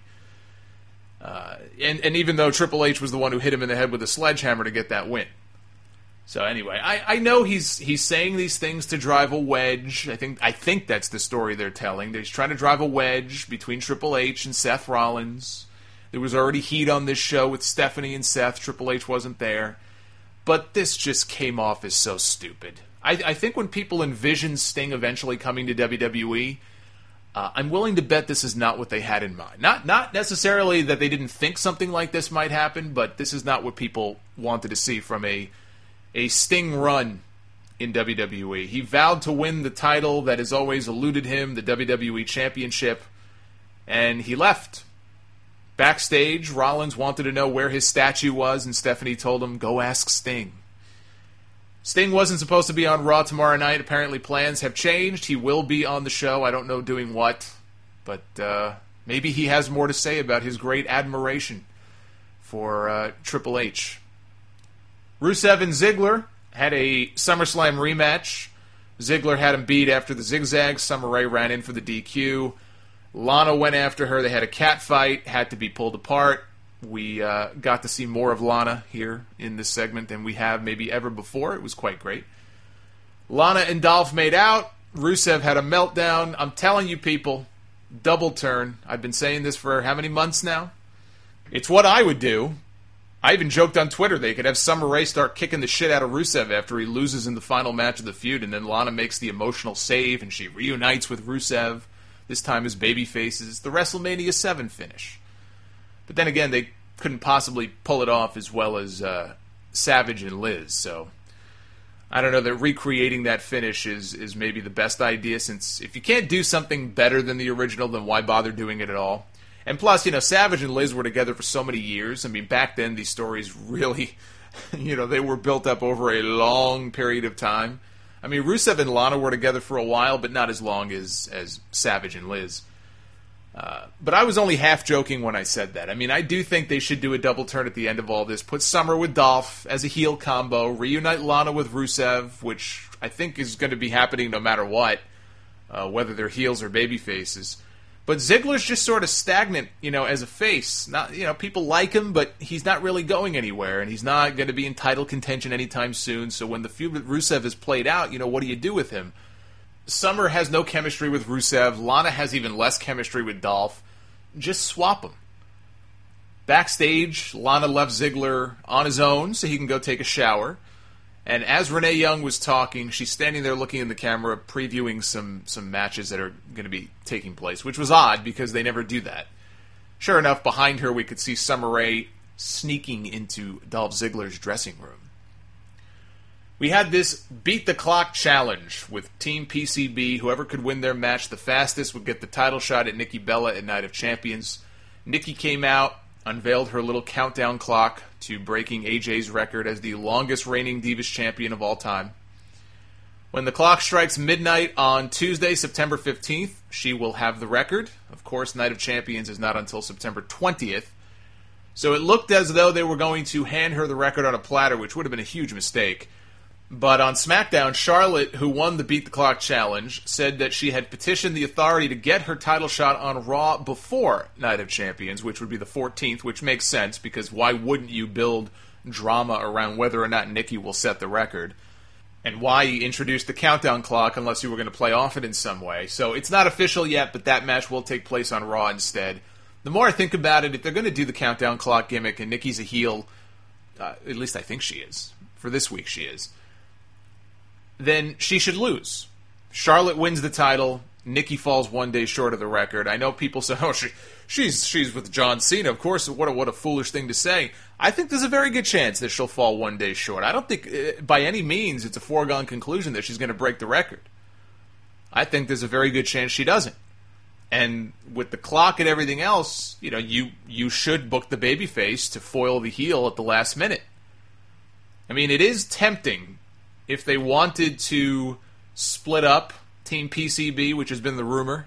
S4: And even though Triple H was the one who hit him in the head with a sledgehammer to get that win. So anyway, I know he's saying these things to drive a wedge. I think that's the story they're telling. He's trying to drive a wedge between Triple H and Seth Rollins. There was already heat on this show with Stephanie and Seth. Triple H wasn't there. But this just came off as so stupid. I think when people envision Sting eventually coming to WWE, I'm willing to bet this is not what they had in mind. Not necessarily that they didn't think something like this might happen, but this is not what people wanted to see from a Sting run in WWE. He vowed to win the title that has always eluded him, the WWE Championship, and he left. Backstage, Rollins wanted to know where his statue was, and Stephanie told him, "Go ask Sting." Sting wasn't supposed to be on Raw tomorrow night. Apparently plans have changed. He will be on the show. I don't know doing what, but maybe he has more to say about his great admiration for Triple H. Rusev and Ziggler had a SummerSlam rematch. Ziggler had him beat after the zigzag. Summer Rae ran in for the DQ. Lana went after her. They had a cat fight, had to be pulled apart. We got to see more of Lana here in this segment than we have maybe ever before. It was quite great. Lana and Dolph made out. Rusev had a meltdown. I'm telling you people, double turn. I've been saying this for how many months now? It's what I would do. I even joked on Twitter they could have Summer Rae start kicking the shit out of Rusev after he loses in the final match of the feud, and then Lana makes the emotional save and she reunites with Rusev, this time as babyfaces. The WrestleMania 7 finish. But then again, they couldn't possibly pull it off as well as Savage and Liz, so I don't know that recreating that finish is maybe the best idea, since if you can't do something better than the original, then why bother doing it at all? And plus, Savage and Liz were together for so many years. I mean, back then, these stories really, they were built up over a long period of time. I mean, Rusev and Lana were together for a while, but not as long as Savage and Liz. But I was only half joking when I said that. I mean, I do think they should do a double turn at the end of all this. Put Summer with Dolph as a heel combo. Reunite Lana with Rusev, which I think is going to be happening no matter what, whether they're heels or baby faces. But Ziggler's just sort of stagnant, as a face. Not, people like him, but he's not really going anywhere, and he's not going to be in title contention anytime soon. So when the feud with Rusev is played out, what do you do with him? Summer has no chemistry with Rusev. Lana has even less chemistry with Dolph. Just swap them. Backstage, Lana left Ziggler on his own so he can go take a shower. And as Renee Young was talking, she's standing there looking in the camera, previewing some matches that are going to be taking place, which was odd because they never do that. Sure enough, behind her we could see Summer Rae sneaking into Dolph Ziggler's dressing room. We had this Beat the Clock challenge with Team PCB. Whoever could win their match the fastest would get the title shot at Nikki Bella at Night of Champions. Nikki came out, unveiled her little countdown clock to breaking AJ's record as the longest reigning Divas champion of all time. When the clock strikes midnight on Tuesday, September 15th, she will have the record. Of course, Night of Champions is not until September 20th. So it looked as though they were going to hand her the record on a platter, which would have been a huge mistake. But on SmackDown, Charlotte, who won the Beat the Clock challenge, said that she had petitioned the authority to get her title shot on Raw before Night of Champions, which would be the 14th, which makes sense, because why wouldn't you build drama around whether or not Nikki will set the record? And why introduce the countdown clock unless you were going to play off it in some way? So it's not official yet, but that match will take place on Raw instead. The more I think about it, if they're going to do the countdown clock gimmick and Nikki's a heel, at least I think she is. For this week she is. Then she should lose. Charlotte wins the title. Nikki falls one day short of the record. I know people say, she's with John Cena. Of course, what a foolish thing to say. I think there's a very good chance that she'll fall one day short. I don't think, by any means, it's a foregone conclusion that she's going to break the record. I think there's a very good chance she doesn't. And with the clock and everything else, you should book the babyface to foil the heel at the last minute. I mean, it is tempting if they wanted to split up Team PCB, which has been the rumor,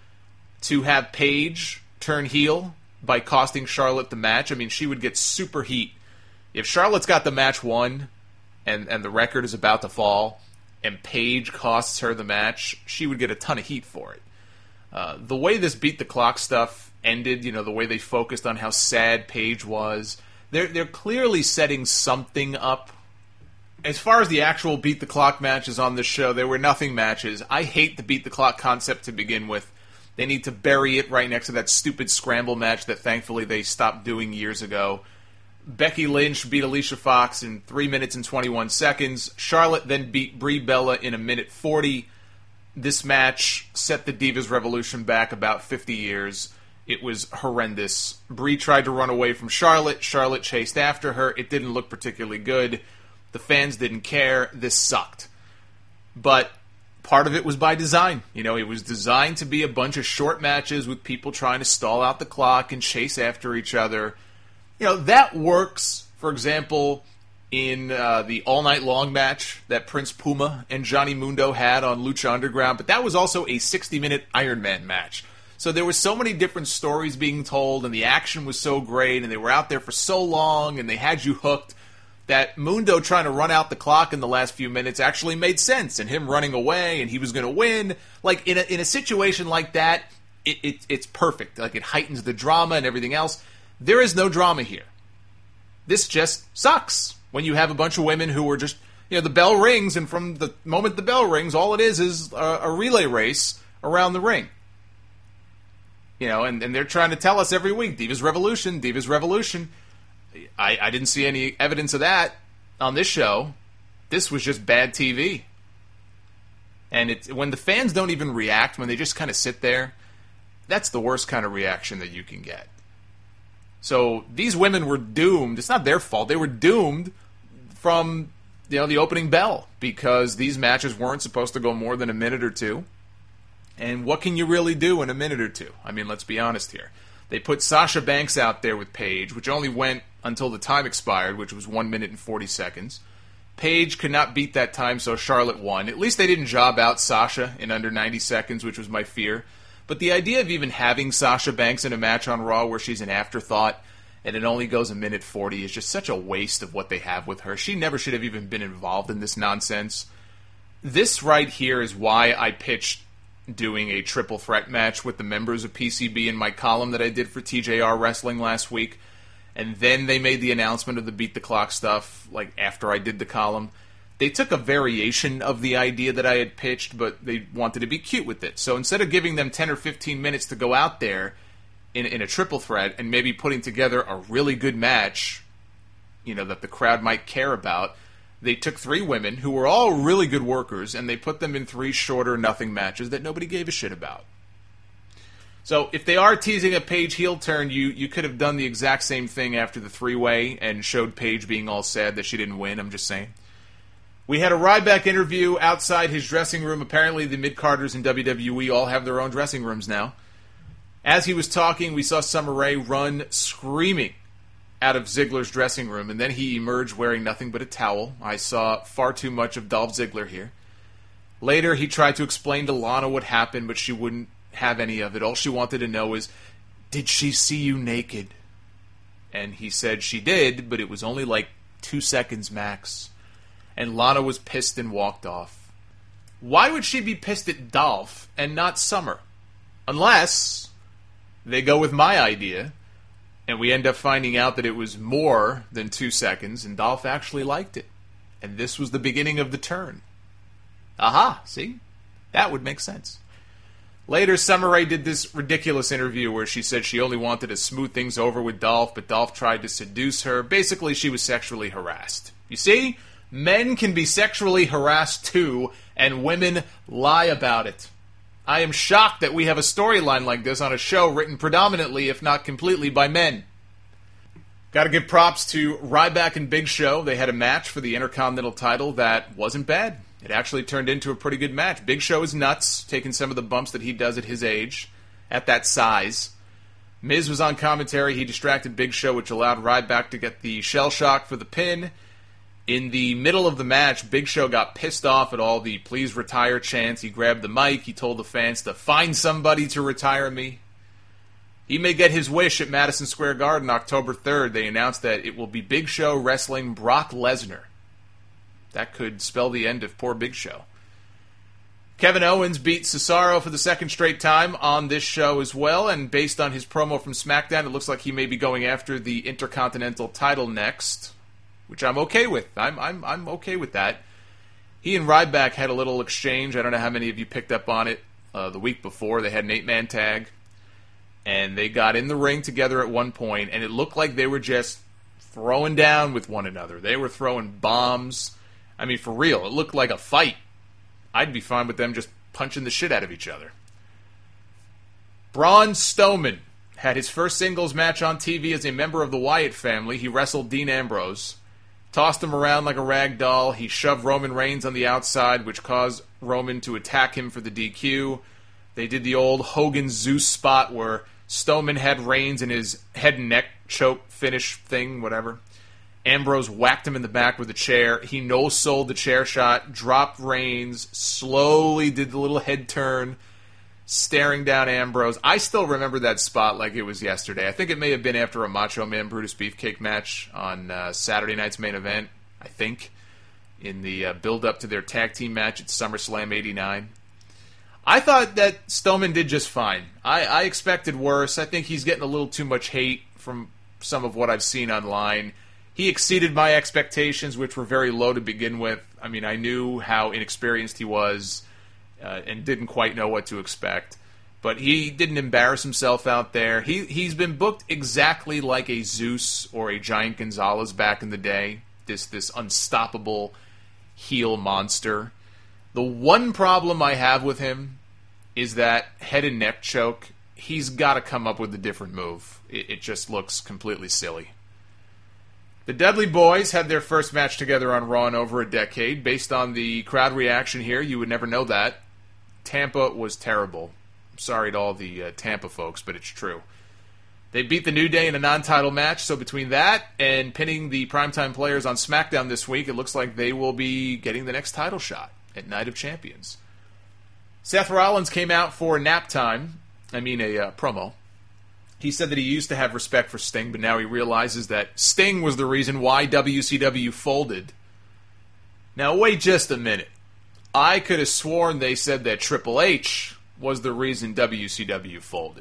S4: to have Paige turn heel by costing Charlotte the match. I mean, she would get super heat. If Charlotte's got the match won and the record is about to fall and Paige costs her the match, she would get a ton of heat for it. The way this Beat the Clock stuff ended, the way they focused on how sad Paige was, they're clearly setting something up. As far as the actual Beat the Clock matches on this show, there were nothing matches. I hate the Beat the Clock concept to begin with. They need to bury it right next to that stupid scramble match that thankfully they stopped doing years ago. Becky Lynch beat Alicia Fox in 3 minutes and 21 seconds. Charlotte then beat Brie Bella in 1:40. This match set the Divas Revolution back about 50 years. It was horrendous. Brie tried to run away from Charlotte. Charlotte chased after her. It didn't look particularly good. The fans didn't care. This sucked. But part of it was by design. It was designed to be a bunch of short matches with people trying to stall out the clock and chase after each other. That works, for example, in the All Night Long match that Prince Puma and Johnny Mundo had on Lucha Underground, but that was also a 60-minute Iron Man match. So there were so many different stories being told, and the action was so great, and they were out there for so long, and they had you hooked, that Mundo trying to run out the clock in the last few minutes actually made sense, and him running away, and he was going to win. Like, in a situation like that, it's perfect. Like, it heightens the drama and everything else. There is no drama here. This just sucks when you have a bunch of women who are just, the bell rings, and from the moment the bell rings, all it is a relay race around the ring. And they're trying to tell us every week, Divas Revolution, Divas Revolution. I didn't see any evidence of that on this show. This was just bad TV. And when the fans don't even react, when they just kind of sit there, that's the worst kind of reaction that you can get. So these women were doomed. It's not their fault. They were doomed from the opening bell, because these matches weren't supposed to go more than a minute or two. And what can you really do in a minute or two? I mean, let's be honest here. They put Sasha Banks out there with Paige, which only went until the time expired, which was 1 minute and 40 seconds. Paige could not beat that time, so Charlotte won. At least they didn't job out Sasha in under 90 seconds, which was my fear. But the idea of even having Sasha Banks in a match on Raw where she's an afterthought and it only goes 1 minute 40 is just such a waste of what they have with her. She never should have even been involved in this nonsense. This right here is why I pitched doing a triple threat match with the members of PCB in my column that I did for TJR Wrestling last week. And then they made the announcement of the Beat the Clock stuff, after I did the column. They took a variation of the idea that I had pitched, but they wanted to be cute with it. So instead of giving them 10 or 15 minutes to go out there in a triple threat and maybe putting together a really good match, that the crowd might care about, they took 3 women who were all really good workers and they put them in 3 shorter nothing matches that nobody gave a shit about. So if they are teasing a Paige heel turn, you could have done the exact same thing after the 3-way and showed Paige being all sad that she didn't win, I'm just saying. We had a Ryback interview outside his dressing room. Apparently the mid-carders in WWE all have their own dressing rooms now. As he was talking, we saw Summer Rae run screaming out of Ziggler's dressing room, and then he emerged wearing nothing but a towel. I saw far too much of Dolph Ziggler here. Later, he tried to explain to Lana what happened, but she wouldn't have any of it. All she wanted to know is, did she see you naked? And he said she did, but it was only 2 seconds max. And Lana was pissed and walked off. Why would she be pissed at Dolph and not Summer? Unless they go with my idea, and we end up finding out that it was more than 2 seconds, and Dolph actually liked it. And this was the beginning of the turn. Aha, see? That would make sense. Later, Summer Rae did this ridiculous interview where she said she only wanted to smooth things over with Dolph, but Dolph tried to seduce her. Basically, she was sexually harassed. You see? Men can be sexually harassed too, and women lie about it. I am shocked that we have a storyline like this on a show written predominantly, if not completely, by men. Gotta give props to Ryback and Big Show. They had a match for the Intercontinental title that wasn't bad. It actually turned into a pretty good match. Big Show is nuts, taking some of the bumps that he does at his age, at that size. Miz was on commentary. He distracted Big Show, which allowed Ryback to get the shell shock for the pin. In the middle of the match, Big Show got pissed off at all the please retire chants. He grabbed the mic. He told the fans to find somebody to retire me. He may get his wish at Madison Square Garden October 3rd. They announced that it will be Big Show wrestling Brock Lesnar. That could spell the end of poor Big Show. Kevin Owens beat Cesaro for the second straight time on this show as well, and based on his promo from SmackDown, it looks like he may be going after the Intercontinental title next, which I'm okay with. I'm okay with that. He and Ryback had a little exchange. I don't know how many of you picked up on it. The week before, they had an 8-man tag, and they got in the ring together at one point, and it looked like they were just throwing down with one another. They were throwing bombs. I mean, for real, it looked like a fight. I'd be fine with them just punching the shit out of each other. Braun Strowman had his first singles match on TV as a member of the Wyatt family. He wrestled Dean Ambrose, tossed him around like a rag doll. He shoved Roman Reigns on the outside, which caused Roman to attack him for the DQ. They did the old Hogan Zeus spot where Strowman had Reigns in his head and neck choke finish thing, whatever. Ambrose whacked him in the back with a chair. He no-sold the chair shot, dropped Reigns, slowly did the little head turn, staring down Ambrose. I still remember that spot like it was yesterday. I think it may have been after a Macho Man Brutus Beefcake match on Saturday night's main event, I think, in the build-up to their tag team match at SummerSlam 89. I thought that Strowman did just fine. I expected worse. I think he's getting a little too much hate from some of what I've seen online. He exceeded my expectations, which were very low to begin with. I mean, I knew how inexperienced he was and didn't quite know what to expect. But he didn't embarrass himself out there. He's been booked exactly like a Zeus or a Giant Gonzalez back in the day. This unstoppable heel monster. The one problem I have with him is that head and neck choke. He's got to come up with a different move. It just looks completely silly. The Dudley Boys had their first match together on Raw in over a decade. Based on the crowd reaction here, you would never know that. Tampa was terrible. I'm sorry to all the Tampa folks, but it's true. They beat the New Day in a non-title match, so between that and pinning the Primetime Players on SmackDown this week, it looks like they will be getting the next title shot at Night of Champions. Seth Rollins came out for nap time. A promo. He said that he used to have respect for Sting, but now he realizes that Sting was the reason why WCW folded. Now, wait just a minute. I could have sworn they said that Triple H was the reason WCW folded.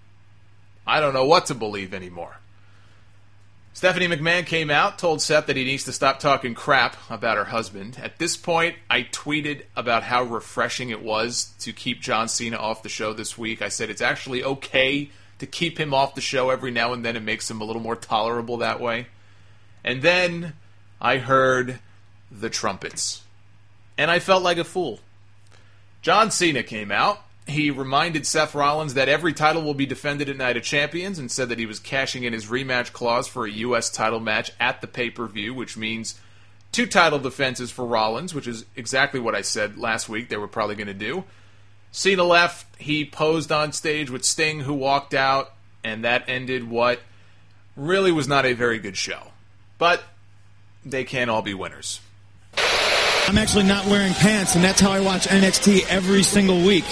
S4: I don't know what to believe anymore. Stephanie McMahon came out, told Seth that he needs to stop talking crap about her husband. At this point, I tweeted about how refreshing it was to keep John Cena off the show this week. I said it's actually okay to keep him off the show every now and then. It makes him a little more tolerable that way. And then I heard the trumpets. And I felt like a fool. John Cena came out. He reminded Seth Rollins that every title will be defended at Night of Champions and said that he was cashing in his rematch clause for a U.S. title match at the pay-per-view, which means 2 title defenses for Rollins, which is exactly what I said last week they were probably going to do. Cena left. He posed on stage with Sting, who walked out, and that ended what really was not a very good show. But they can't all be winners.
S1: I'm actually not wearing pants, and that's how I watch NXT every single week.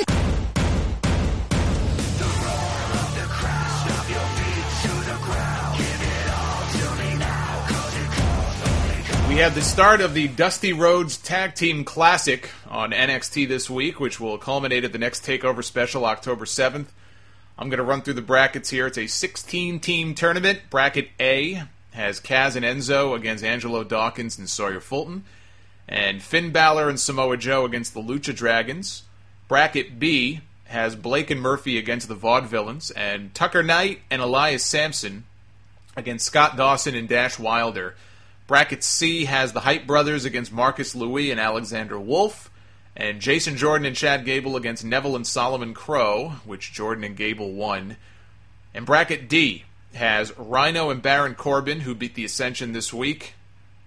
S4: We have the start of the Dusty Rhodes Tag Team Classic on NXT this week, which will culminate at the next TakeOver special, October 7th. I'm going to run through the brackets here. It's a 16-team tournament. Bracket A has Kaz and Enzo against Angelo Dawkins and Sawyer Fulton, and Finn Balor and Samoa Joe against the Lucha Dragons. Bracket B has Blake and Murphy against the Vaudevillains, and Tucker Knight and Elias Sampson against Scott Dawson and Dash Wilder. Bracket C has the Hype Brothers against Marcus Louis and Alexander Wolf, and Jason Jordan and Chad Gable against Neville and Solomon Crow, which Jordan and Gable won. And Bracket D has Rhino and Baron Corbin, who beat the Ascension this week.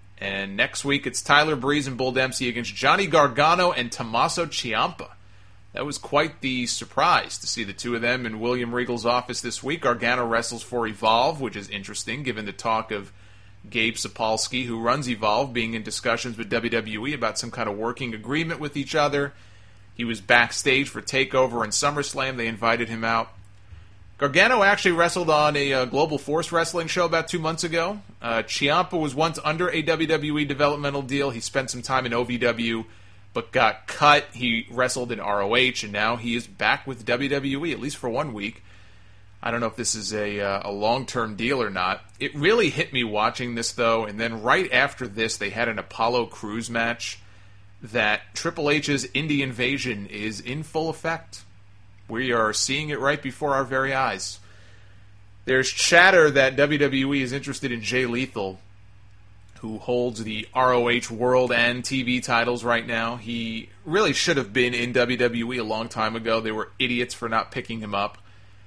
S4: And next week it's Tyler Breeze and Bull Dempsey against Johnny Gargano and Tommaso Ciampa. That was quite the surprise to see the two of them in William Regal's office this week. Gargano wrestles for Evolve, which is interesting given the talk of Gabe Sapolsky, who runs Evolve, being in discussions with WWE about some kind of working agreement with each other. He was backstage for TakeOver and SummerSlam. They invited him out. Gargano actually wrestled on a Global Force Wrestling show about 2 months ago. Ciampa was once under a WWE developmental deal. He spent some time in OVW, but got cut. He wrestled in ROH, and now he is back with WWE, at least for 1 week. I don't know if this is a long-term deal or not. It really hit me watching this, though, and then right after this, they had an Apollo Crews match that Triple H's Indie Invasion is in full effect. We are seeing it right before our very eyes. There's chatter that WWE is interested in Jay Lethal, who holds the ROH World and TV titles right now. He really should have been in WWE a long time ago. They were idiots for not picking him up.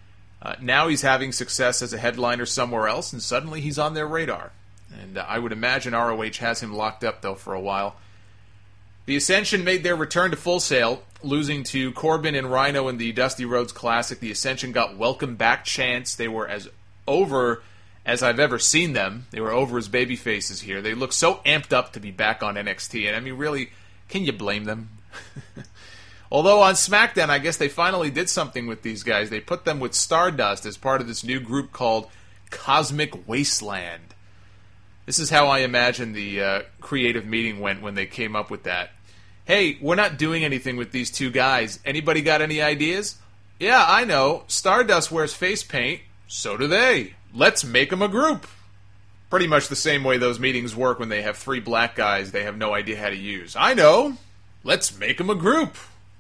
S4: Now he's having success as a headliner somewhere else, and suddenly he's on their radar. And I would imagine ROH has him locked up, though, for a while. The Ascension made their return to Full Sail, losing to Corbin and Rhino in the Dusty Rhodes Classic. The Ascension got welcome back chants. They were as over as I've ever seen them. They were over as baby faces here. They look so amped up to be back on NXT. And I mean, really, can you blame them? Although on SmackDown, I guess they finally did something with these guys. They put them with Stardust as part of this new group called Cosmic Wasteland. This is how I imagine the creative meeting went when they came up with that. Hey, we're not doing anything with these two guys. Anybody got any ideas? Yeah, I know. Stardust wears face paint. So do they. let's make them a group. Pretty much the same way those meetings work when they have 3 black guys they have no idea how to use. I know. Let's make them a group.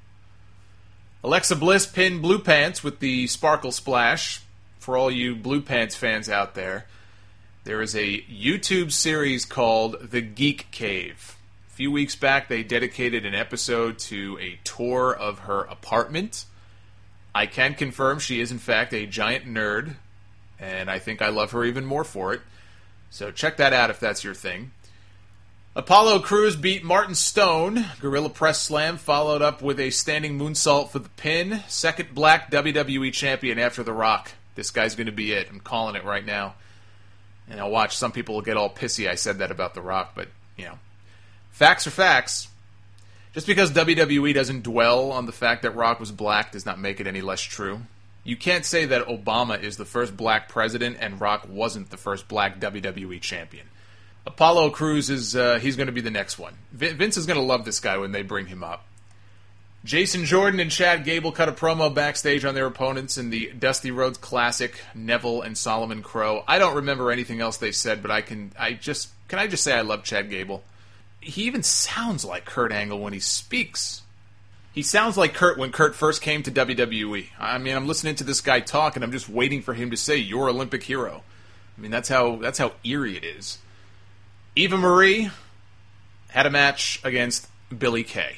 S4: Alexa Bliss pinned Blue Pants with the Sparkle Splash. For all you Blue Pants fans out there, there is a YouTube series called The Geek Cave. A few weeks back, they dedicated an episode to a tour of her apartment. I can confirm she is, in fact, a giant nerd, and I think I love her even more for it. So check that out if that's your thing. Apollo Crews beat Martin Stone. Gorilla Press Slam followed up with a standing moonsault for the pin. Second black WWE champion after The Rock. This guy's going to be it. I'm calling it right now. And I'll watch. Some people will get all pissy I said that about The Rock, but, facts are facts. Just because WWE doesn't dwell on the fact that Rock was black does not make it any less true. You can't say that Obama is the first black president and Rock wasn't the first black WWE champion. Apollo Crews is he's going to be the next one. Vince is going to love this guy when they bring him up. Jason Jordan and Chad Gable cut a promo backstage on their opponents in the Dusty Rhodes Classic, Neville and Solomon Crowe. I don't remember anything else they said, but can I just say I love Chad Gable? He even sounds like Kurt Angle when he speaks. He sounds like Kurt when Kurt first came to WWE. I mean, I'm listening to this guy talk, and I'm just waiting for him to say, "You're Olympic hero." I mean, that's how eerie it is. Eva Marie had a match against Billie Kay.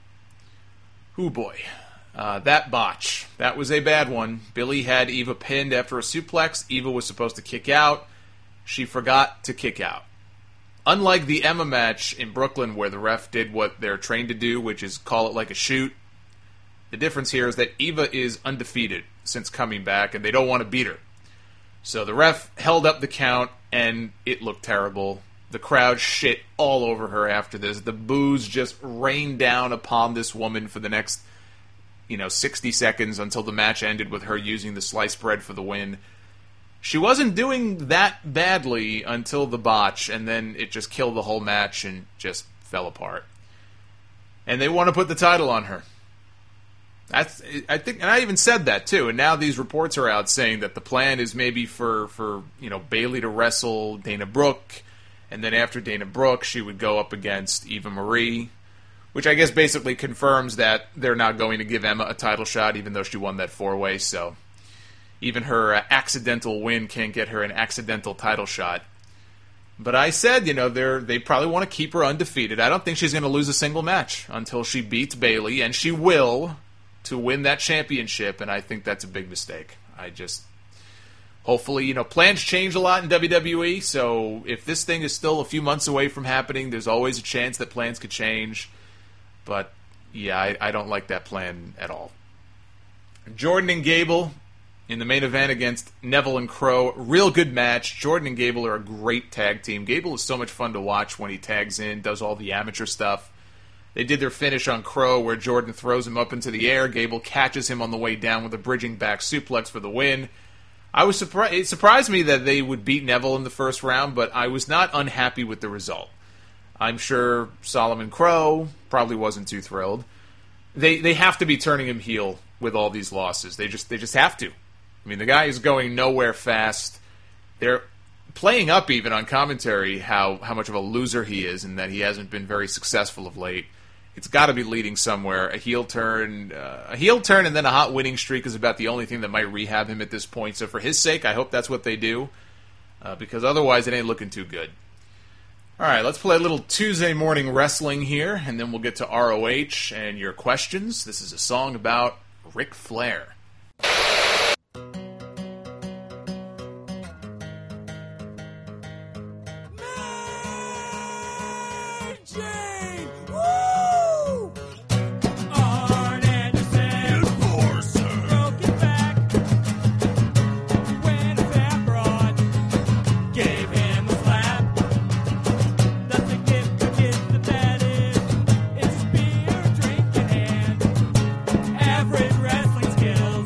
S4: Ooh, boy. That botch. That was a bad one. Billie had Eva pinned after a suplex. Eva was supposed to kick out. She forgot to kick out. Unlike the Emma match in Brooklyn where the ref did what they're trained to do, which is call it like a shoot, the difference here is that Eva is undefeated since coming back, and they don't want to beat her. So the ref held up the count, and it looked terrible. The crowd shit all over her after this. The boos just rained down upon this woman for the next, 60 seconds until the match ended with her using the sliced bread for the win. She wasn't doing that badly until the botch, and then it just killed the whole match and just fell apart. And they want to put the title on her. I think, and I even said that too. And now these reports are out saying that the plan is maybe for Bayley to wrestle Dana Brooke, and then after Dana Brooke, she would go up against Eva Marie, which I guess basically confirms that they're not going to give Emma a title shot, even though she won that 4-way. So even her accidental win can't get her an accidental title shot. But I said, they probably want to keep her undefeated. I don't think she's going to lose a single match until she beats Bayley, and she will, to win that championship, and I think that's a big mistake. Hopefully, plans change a lot in WWE, so if this thing is still a few months away from happening, there's always a chance that plans could change. But, yeah, I don't like that plan at all. Jordan and Gable in the main event against Neville and Crowe. Real good match. Jordan and Gable are a great tag team. Gable is so much fun to watch when he tags in, does all the amateur stuff. They did their finish on Crowe where Jordan throws him up into the air. Gable catches him on the way down with a bridging back suplex for the win. I was surprised. It surprised me that they would beat Neville in the first round, but I was not unhappy with the result. I'm sure Solomon Crowe probably wasn't too thrilled. They have to be turning him heel with all these losses. They just have to. I mean, the guy is going nowhere fast. They're playing up even on commentary how much of a loser he is and that he hasn't been very successful of late. It's got to be leading somewhere. A heel turn and then a hot winning streak is about the only thing that might rehab him at this point. So for his sake, I hope that's what they do, because otherwise it ain't looking too good. All right, let's play a little Tuesday morning wrestling here, and then we'll get to ROH and your questions. This is a song about Ric Flair.
S9: Average wrestling skills.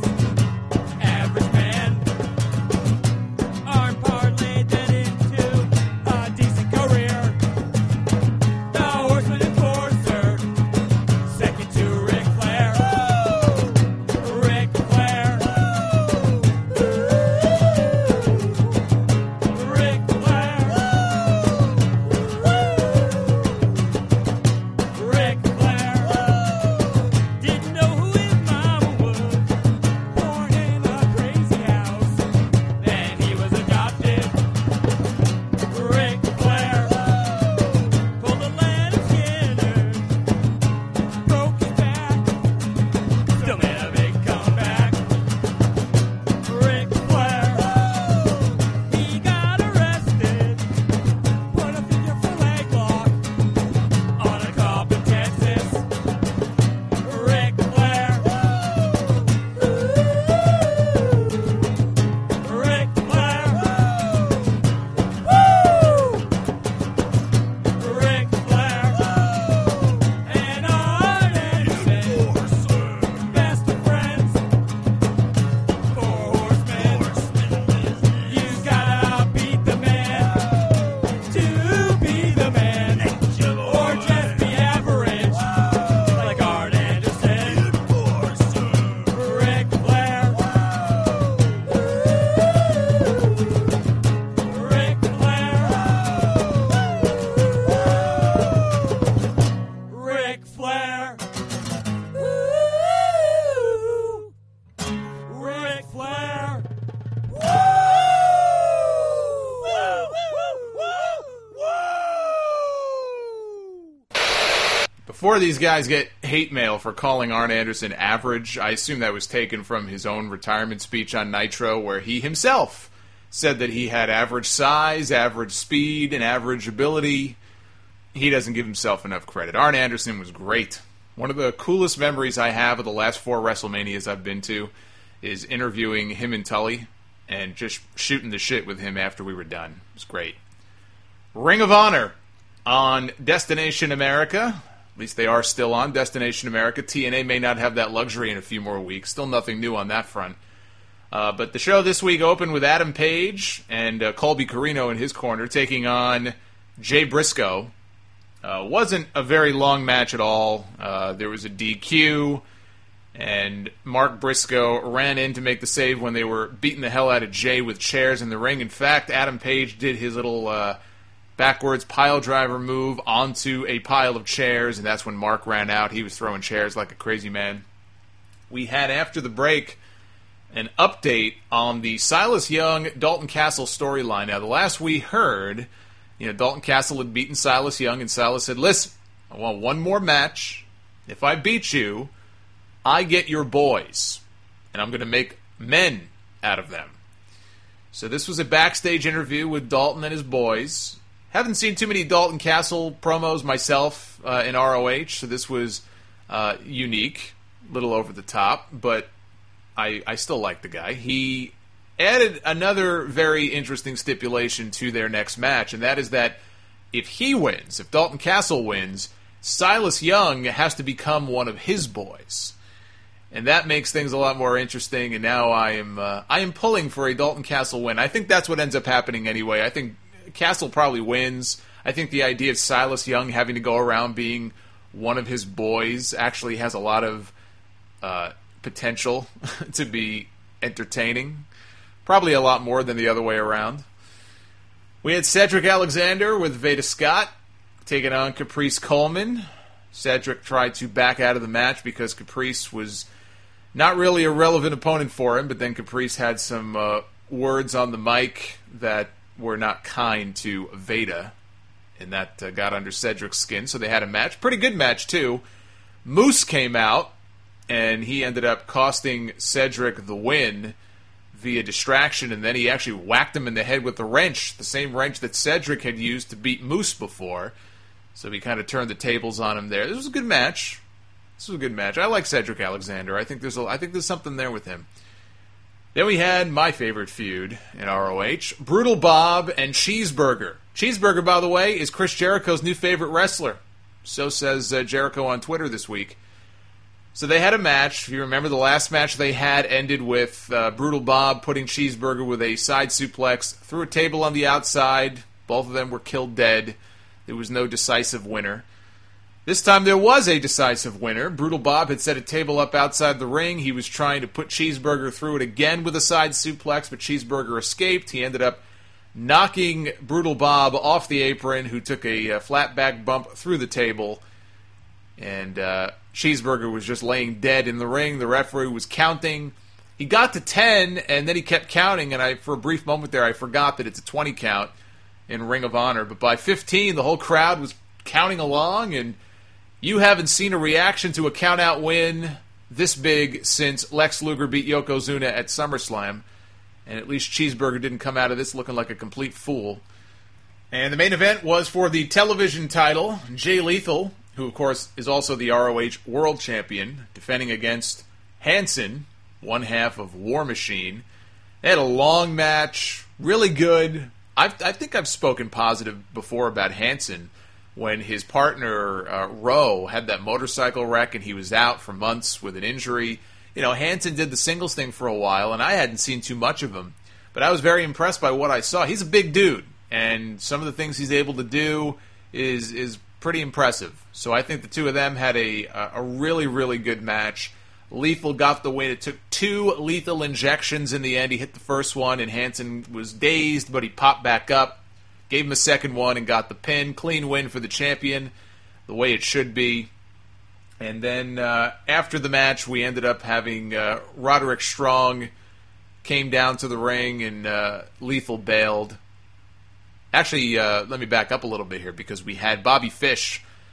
S4: before these guys get hate mail for calling Arn Anderson average, I assume that was taken from his own retirement speech on Nitro, where he himself said that he had average size, average speed, and average ability. He doesn't give himself enough credit. Arn Anderson was great. One of the coolest memories I have of the last 4 WrestleManias I've been to is interviewing him and Tully and just shooting the shit with him after we were done. It was great. Ring of Honor on Destination America. At least they are still on Destination America. TNA may not have that luxury in a few more weeks. Still nothing new on that front. But the show this week opened with Adam Page and Colby Corino in his corner taking on Jay Briscoe. Wasn't a very long match at all. There was a DQ, and Mark Briscoe ran in to make the save when they were beating the hell out of Jay with chairs in the ring. In fact, Adam Page did his little backwards pile driver move onto a pile of chairs, and that's when Mark ran out. He was throwing chairs like a crazy man. We had, after the break, an update on the Silas Young, Dalton Castle storyline. Now, the last we heard, Dalton Castle had beaten Silas Young, and Silas said, listen, I want one more match. If I beat you, I get your boys, and I'm going to make men out of them. So this was a backstage interview with Dalton and his boys. Haven't seen too many Dalton Castle promos myself in ROH, so this was unique, a little over the top, but I still like the guy. He added another very interesting stipulation to their next match, and that is that if he wins, if Dalton Castle wins, Silas Young has to become one of his boys. And that makes things a lot more interesting, and now I am pulling for a Dalton Castle win. I think that's what ends up happening anyway. I think Castle probably wins. I think the idea of Silas Young having to go around being one of his boys actually has a lot of potential to be entertaining. Probably a lot more than the other way around. We had Cedric Alexander with Veda Scott taking on Caprice Coleman. Cedric tried to back out of the match because Caprice was not really a relevant opponent for him, but then Caprice had some words on the mic that were not kind to Veda, and that got under Cedric's skin, so they had a match. Pretty good match, too. Moose came out, and he ended up costing Cedric the win via distraction, and then he actually whacked him in the head with the wrench, the same wrench that Cedric had used to beat Moose before. So he kind of turned the tables on him there. This was a good match. I like Cedric Alexander. I think there's something there with him. Then we had my favorite feud in ROH, Brutal Bob and Cheeseburger. Cheeseburger, by the way, is Chris Jericho's new favorite wrestler. So says Jericho on Twitter this week. So they had a match. If you remember, the last match they had ended with Brutal Bob putting Cheeseburger with a side suplex through a table on the outside. Both of them were killed dead. There was no decisive winner. This time there was a decisive winner. Brutal Bob had set a table up outside the ring. He was trying to put Cheeseburger through it again with a side suplex, but Cheeseburger escaped. He ended up knocking Brutal Bob off the apron, who took a flat back bump through the table. And Cheeseburger was just laying dead in the ring. The referee was counting. He got to 10, and then he kept counting, and for a brief moment there, I forgot that it's a 20 count in Ring of Honor. But by 15, the whole crowd was counting along, and you haven't seen a reaction to a count-out win this big since Lex Luger beat Yokozuna at SummerSlam. And at least Cheeseburger didn't come out of this looking like a complete fool. And the main event was for the television title. Jay Lethal, who of course is also the ROH World Champion, defending against Hanson, one half of War Machine. They had a long match, really good. I think I've spoken positive before about Hanson when his partner, Rowe, had that motorcycle wreck and he was out for months with an injury. Hanson did the singles thing for a while, and I hadn't seen too much of him. But I was very impressed by what I saw. He's a big dude, and some of the things he's able to do is pretty impressive. So I think the two of them had a really, really good match. Lethal got the win. It took 2 lethal injections in the end. He hit the first one, and Hanson was dazed, but he popped back up. Gave him a second one and got the pin. Clean win for the champion, the way it should be. And then after the match, we ended up having Roderick Strong came down to the ring and Lethal bailed. Actually, let me back up a little bit here because we had Bobby Fish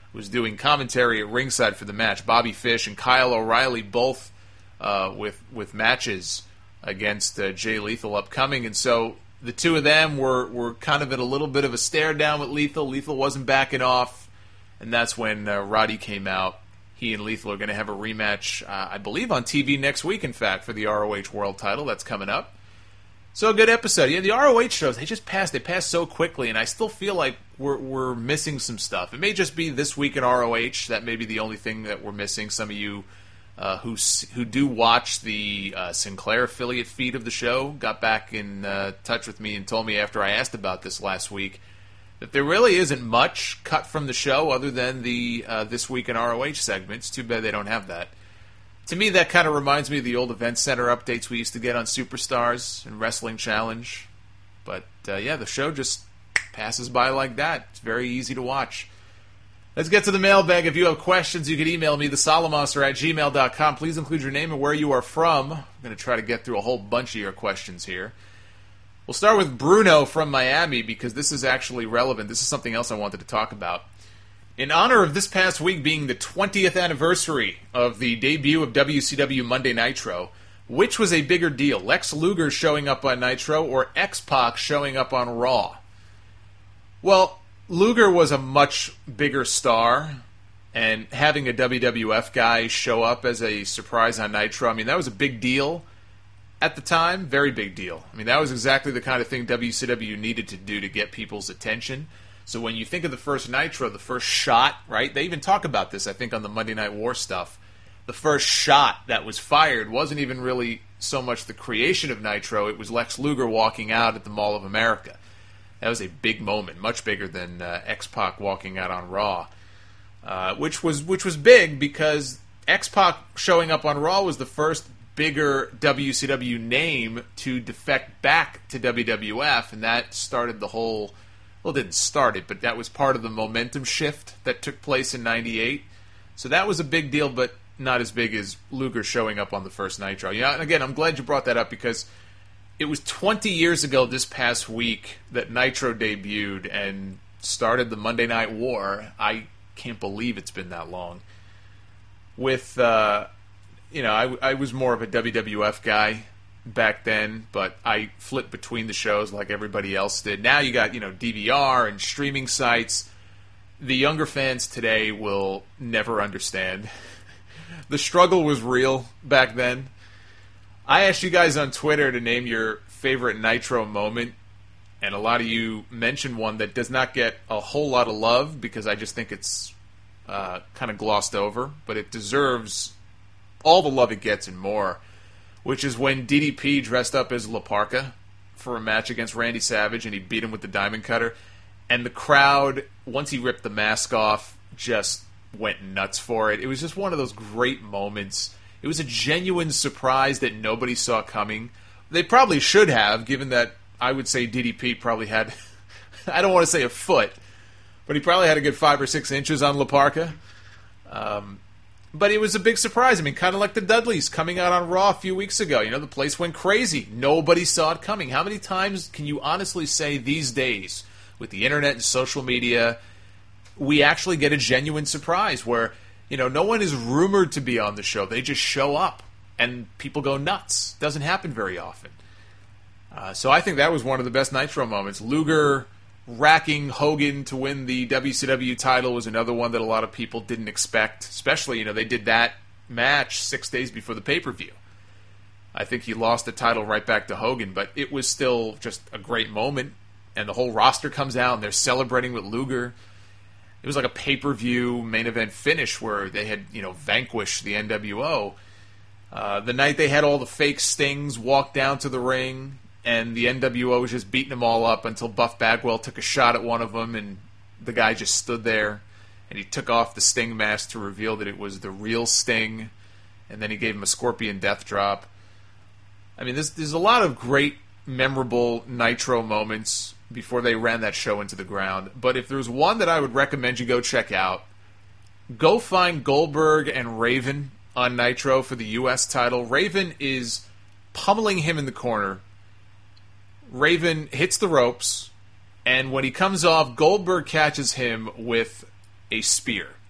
S4: was doing commentary at ringside for the match. Bobby Fish and Kyle O'Reilly both with matches against Jay Lethal upcoming, and so the two of them were kind of at a little bit of a stare down with Lethal. Lethal wasn't backing off, and that's when Roddy came out. He and Lethal are going to have a rematch, I believe, on TV next week, in fact, for the ROH World title. That's coming up. So a good episode. Yeah, the ROH shows, they pass so quickly, and I still feel like we're missing some stuff. It may just be this week in ROH. That may be the only thing that we're missing. Some of you who do watch the Sinclair affiliate feed of the show got back in touch with me and told me after I asked about this last week that there really isn't much cut from the show other than the This Week in ROH segments. Too bad they don't have that. To me, that kind of reminds me of the old Event Center updates we used to get on Superstars and Wrestling Challenge. But, yeah, the show just passes by like that. It's very easy to watch. Let's get to the mailbag. If you have questions, you can email me, thesolomonster@gmail.com. Please include your name and where you are from. I'm going to try to get through a whole bunch of your questions here. We'll start with Bruno from Miami because this is actually relevant. This is something else I wanted to talk about. In honor of this past week being the 20th anniversary of the debut of WCW Monday Nitro, which was a bigger deal, Lex Luger showing up on Nitro or X-Pac showing up on Raw? Well, Luger was a much bigger star, and having a WWF guy show up as a surprise on Nitro, I mean, that was a big deal at the time, very big deal. I mean, that was exactly the kind of thing WCW needed to do to get people's attention. So when you think of the first Nitro, the first shot, right? They even talk about this, I think, on the Monday Night War stuff. The first shot that was fired wasn't even really so much the creation of Nitro. It was Lex Luger walking out at the Mall of America. That was a big moment, much bigger than X-Pac walking out on Raw, which was big because X-Pac showing up on Raw was the first bigger WCW name to defect back to WWF, and that started the whole... Well, it didn't start it, but that was part of the momentum shift that took place in '98. So that was a big deal, but not as big as Luger showing up on the first Nitro. Yeah, and again, I'm glad you brought that up because it was 20 years ago this past week that Nitro debuted and started the Monday Night War. I can't believe it's been that long. With, I was more of a WWF guy back then, but I flipped between the shows like everybody else did. Now you got, DVR and streaming sites. The younger fans today will never understand. The struggle was real back then. I asked you guys on Twitter to name your favorite Nitro moment, and a lot of you mentioned one that does not get a whole lot of love because I just think it's kind of glossed over, but it deserves all the love it gets and more, which is when DDP dressed up as La Parka for a match against Randy Savage, and he beat him with the Diamond Cutter. And the crowd, once he ripped the mask off, just went nuts for it. It was just one of those great moments. It was a genuine surprise that nobody saw coming. They probably should have, given that I would say DDP probably had, I don't want to say a foot, but he probably had a good 5 or 6 inches on La Parka. But it was a big surprise. I mean, kind of like the Dudleys coming out on Raw a few weeks ago. The place went crazy. Nobody saw it coming. How many times can you honestly say these days, with the internet and social media, we actually get a genuine surprise where, no one is rumored to be on the show. They just show up, and people go nuts. Doesn't happen very often. So I think that was one of the best Nitro moments. Luger racking Hogan to win the WCW title was another one that a lot of people didn't expect. Especially, they did that match 6 days before the pay-per-view. I think he lost the title right back to Hogan, but it was still just a great moment. And the whole roster comes out, and they're celebrating with Luger. It was like a pay-per-view main event finish where they had, vanquished the NWO. The night they had all the fake Stings walk down to the ring, and the NWO was just beating them all up until Buff Bagwell took a shot at one of them, and the guy just stood there, and he took off the Sting mask to reveal that it was the real Sting, and then he gave him a Scorpion Death Drop. I mean, there's a lot of great, memorable Nitro moments before they ran that show into the ground. But if there's one that I would recommend you go check out, go find Goldberg and Raven on Nitro for the U.S. title. Raven is pummeling him in the corner. Raven hits the ropes, and when he comes off, Goldberg catches him with a spear.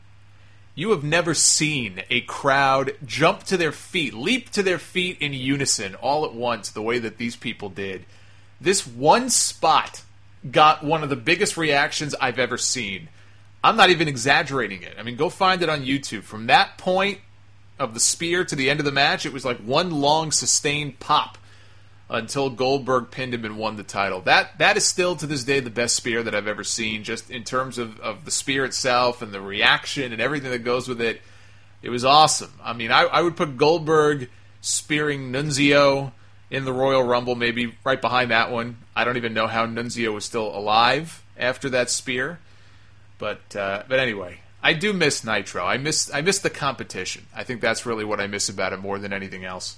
S4: You have never seen a crowd jump to their feet, leap to their feet in unison all at once the way that these people did. This one spot got one of the biggest reactions I've ever seen. I'm not even exaggerating it. I mean, go find it on YouTube. From that point of the spear to the end of the match, it was like one long sustained pop until Goldberg pinned him and won the title. That is still to this day the best spear that I've ever seen, just in terms of the spear itself and the reaction and everything that goes with it. It was awesome. I mean, I would put Goldberg spearing Nunzio in the Royal Rumble, maybe right behind that one. I don't even know how Nunzio was still alive after that spear. But anyway, I do miss Nitro. I miss the competition. I think that's really what I miss about it more than anything else.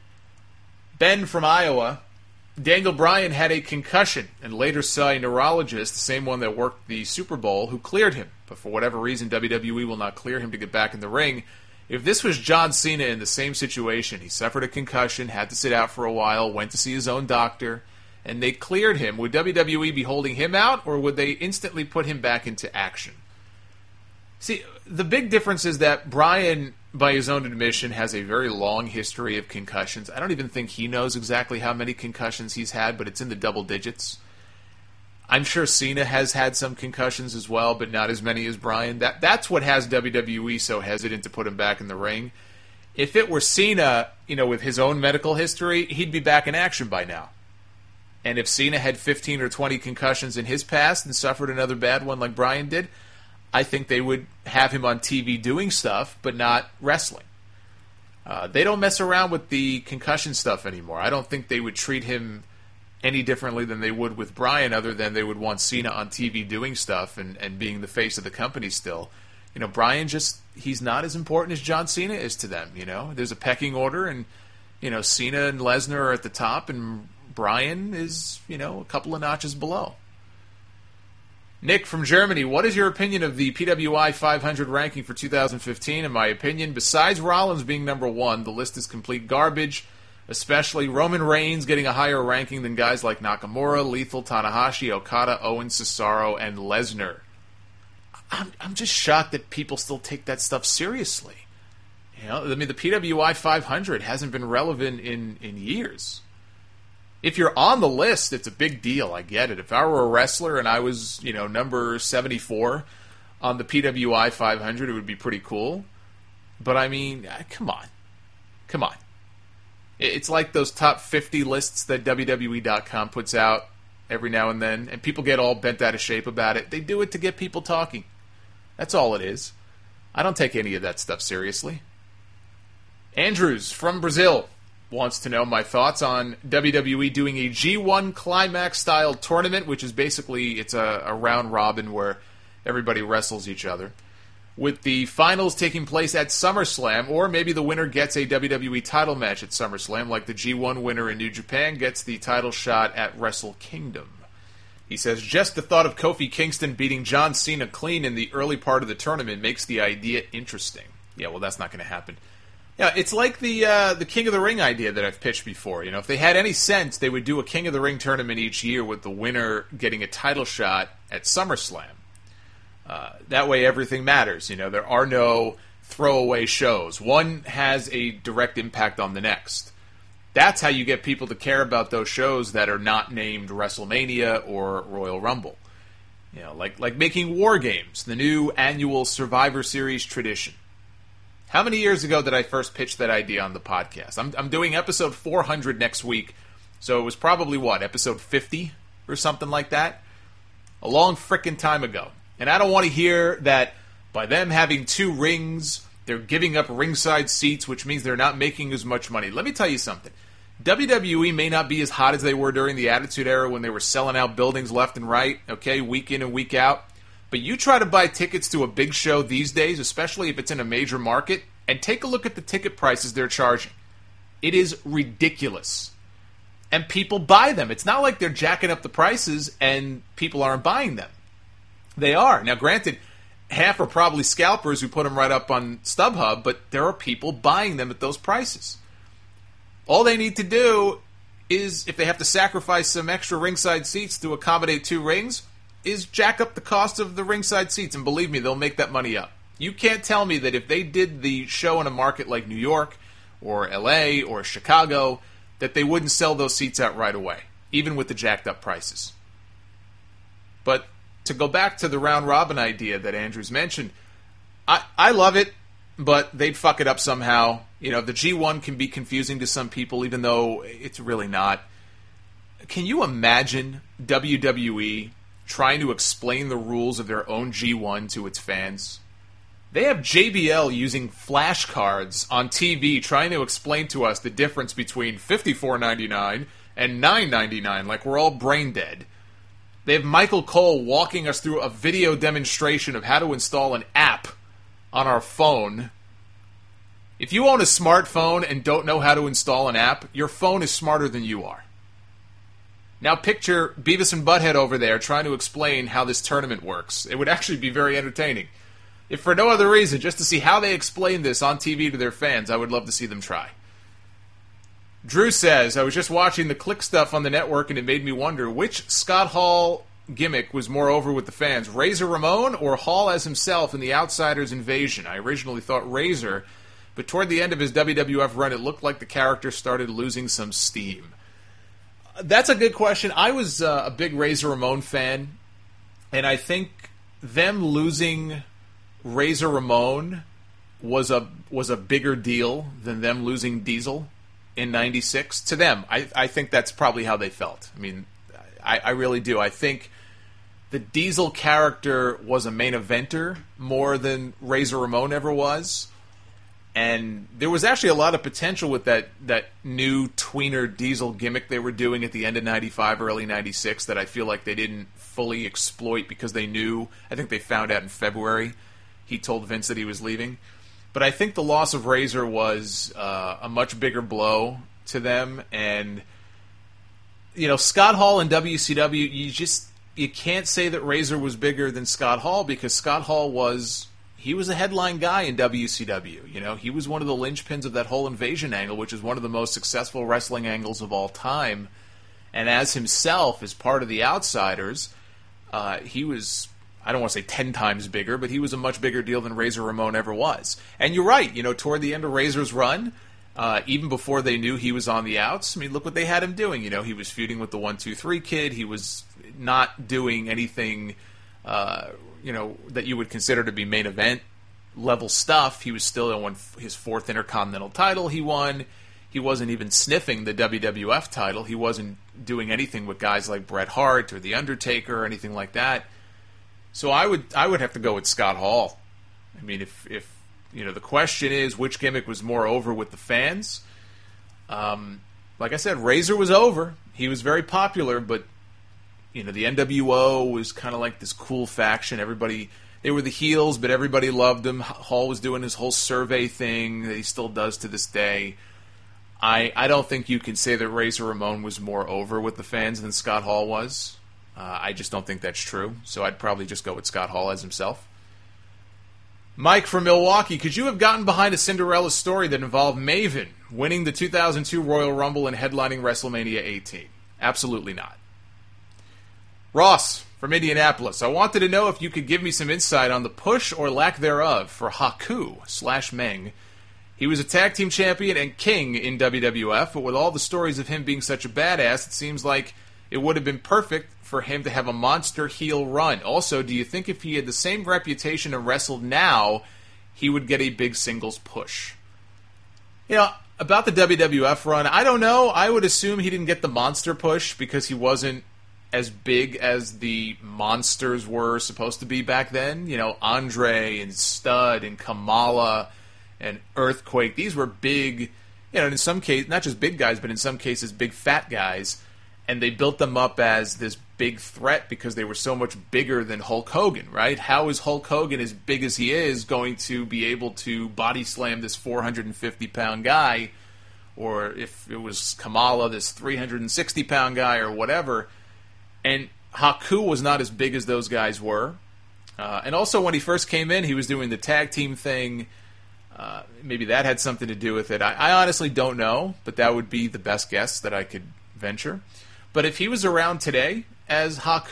S4: Ben from Iowa, Daniel Bryan had a concussion and later saw a neurologist, the same one that worked the Super Bowl, who cleared him. But for whatever reason, WWE will not clear him to get back in the ring. If this was John Cena in the same situation, he suffered a concussion, had to sit out for a while, went to see his own doctor, and they cleared him, would WWE be holding him out, or would they instantly put him back into action? See, the big difference is that Bryan, by his own admission, has a very long history of concussions. I don't even think he knows exactly how many concussions he's had, but it's in the double digits. I'm sure Cena has had some concussions as well, but not as many as Bryan. That's what has WWE so hesitant to put him back in the ring. If it were Cena, with his own medical history, he'd be back in action by now. And if Cena had 15 or 20 concussions in his past and suffered another bad one like Bryan did, I think they would have him on TV doing stuff, but not wrestling. They don't mess around with the concussion stuff anymore. I don't think they would treat him any differently than they would with Bryan, other than they would want Cena on TV doing stuff and being the face of the company still. Bryan he's not as important as John Cena is to them, There's a pecking order, and, Cena and Lesnar are at the top, and Bryan is, a couple of notches below. Nick from Germany, what is your opinion of the PWI 500 ranking for 2015? In my opinion, besides Rollins being number one, the list is complete garbage, especially Roman Reigns getting a higher ranking than guys like Nakamura, Lethal, Tanahashi, Okada, Owens, Cesaro, and Lesnar. I'm just shocked that people still take that stuff seriously. The PWI 500 hasn't been relevant in years. If you're on the list, it's a big deal. I get it. If I were a wrestler and I was, number 74 on the PWI 500, it would be pretty cool. But I mean, come on. It's like those top 50 lists that WWE.com puts out every now and then, and people get all bent out of shape about it. They do it to get people talking. That's all it is. I don't take any of that stuff seriously. Andrews from Brazil wants to know my thoughts on WWE doing a G1 Climax-style tournament, which is basically, it's a round-robin where everybody wrestles each other, with the finals taking place at SummerSlam, or maybe the winner gets a WWE title match at SummerSlam, like the G1 winner in New Japan gets the title shot at Wrestle Kingdom. He says, just the thought of Kofi Kingston beating John Cena clean in the early part of the tournament makes the idea interesting. Yeah, well, that's not going to happen. Yeah, it's like the King of the Ring idea that I've pitched before. If they had any sense, they would do a King of the Ring tournament each year with the winner getting a title shot at SummerSlam. That way everything matters. There are no throwaway shows. One has a direct impact on the next. That's how you get people to care about those shows that are not named WrestleMania or Royal Rumble. Like making War Games, the new annual Survivor Series tradition. How many years ago did I first pitch that idea on the podcast? I'm doing episode 400 next week, so it was probably, episode 50 or something like that? A long frickin' time ago. And I don't want to hear that by them having 2 rings, they're giving up ringside seats, which means they're not making as much money. Let me tell you something. WWE may not be as hot as they were during the Attitude Era when they were selling out buildings left and right, okay, week in and week out. But you try to buy tickets to a big show these days, especially if it's in a major market, and take a look at the ticket prices they're charging. It is ridiculous. And people buy them. It's not like they're jacking up the prices and people aren't buying them. They are. Now, granted, half are probably scalpers who put them right up on StubHub, but there are people buying them at those prices. All they need to do is, if they have to sacrifice some extra ringside seats to accommodate 2 rings, is jack up the cost of the ringside seats, and believe me, they'll make that money up. You can't tell me that if they did the show in a market like New York or LA or Chicago, that they wouldn't sell those seats out right away, even with the jacked up prices. But to go back to the round robin idea that Andrews mentioned, I love it, but they'd fuck it up somehow. The G1 can be confusing to some people, even though it's really not. Can you imagine WWE trying to explain the rules of their own G1 to its fans? They have JBL using flashcards on TV trying to explain to us the difference between $54.99 and $9.99, like we're all brain dead. They have Michael Cole walking us through a video demonstration of how to install an app on our phone. If you own a smartphone and don't know how to install an app, your phone is smarter than you are. Now picture Beavis and Butthead over there trying to explain how this tournament works. It would actually be very entertaining. If for no other reason, just to see how they explain this on TV to their fans, I would love to see them try. Drew says, I was just watching the Click stuff on the network and it made me wonder which Scott Hall gimmick was more over with the fans, Razor Ramon or Hall as himself in The Outsiders Invasion? I originally thought Razor, but toward the end of his WWF run, it looked like the character started losing some steam. That's a good question. I was a big Razor Ramon fan, and I think them losing Razor Ramon was a bigger deal than them losing Diesel in '96 to them. I think that's probably how they felt. I mean, I really do. I think the Diesel character was a main eventer more than Razor Ramon ever was. And there was actually a lot of potential with that new tweener Diesel gimmick they were doing at the end of 95, early 96 that I feel like they didn't fully exploit because they knew, I think they found out in February, he told Vince that he was leaving. But I think the loss of Razor was a much bigger blow to them. And, Scott Hall in WCW, you can't say that Razor was bigger than Scott Hall because Scott Hall was a headline guy in WCW. He was one of the linchpins of that whole invasion angle, which is one of the most successful wrestling angles of all time. And as himself, as part of the Outsiders, he was, I don't want to say 10 times bigger, but he was a much bigger deal than Razor Ramon ever was. And you're right, toward the end of Razor's run, even before they knew he was on the outs, I mean, look what they had him doing. He was feuding with the 1-2-3 Kid. He was not doing anything that you would consider to be main event level stuff. He was still on his 4th Intercontinental title he won. He wasn't even sniffing the WWF title. He wasn't doing anything with guys like Bret Hart or The Undertaker or anything like that. So I would have to go with Scott Hall. I mean, if the question is which gimmick was more over with the fans, like I said, Razor was over. He was very popular, but the NWO was kind of like this cool faction. They were the heels, but everybody loved him. Hall was doing his whole survey thing that he still does to this day. I don't think you can say that Razor Ramon was more over with the fans than Scott Hall was. I just don't think that's true. So I'd probably just go with Scott Hall as himself. Mike from Milwaukee, could you have gotten behind a Cinderella story that involved Maven winning the 2002 Royal Rumble and headlining WrestleMania 18? Absolutely not. Ross from Indianapolis, I wanted to know if you could give me some insight on the push or lack thereof for Haku/Meng. He was a tag team champion and king in WWF, but with all the stories of him being such a badass, it seems like it would have been perfect for him to have a monster heel run. Also, do you think if he had the same reputation and wrestled now, he would get a big singles push? About the WWF run, I don't know. I would assume he didn't get the monster push because he wasn't as big as the monsters were supposed to be back then. Andre and Stud and Kamala and Earthquake. These were big, in some cases, not just big guys, but in some cases big fat guys. And they built them up as this big threat because they were so much bigger than Hulk Hogan, right? How is Hulk Hogan, as big as he is, going to be able to body slam this 450-pound guy? Or if it was Kamala, this 360-pound guy or whatever. And Haku was not as big as those guys were. And also when he first came in, he was doing the tag team thing. Maybe that had something to do with it. I honestly don't know, but that would be the best guess that I could venture. But if he was around today as Haku,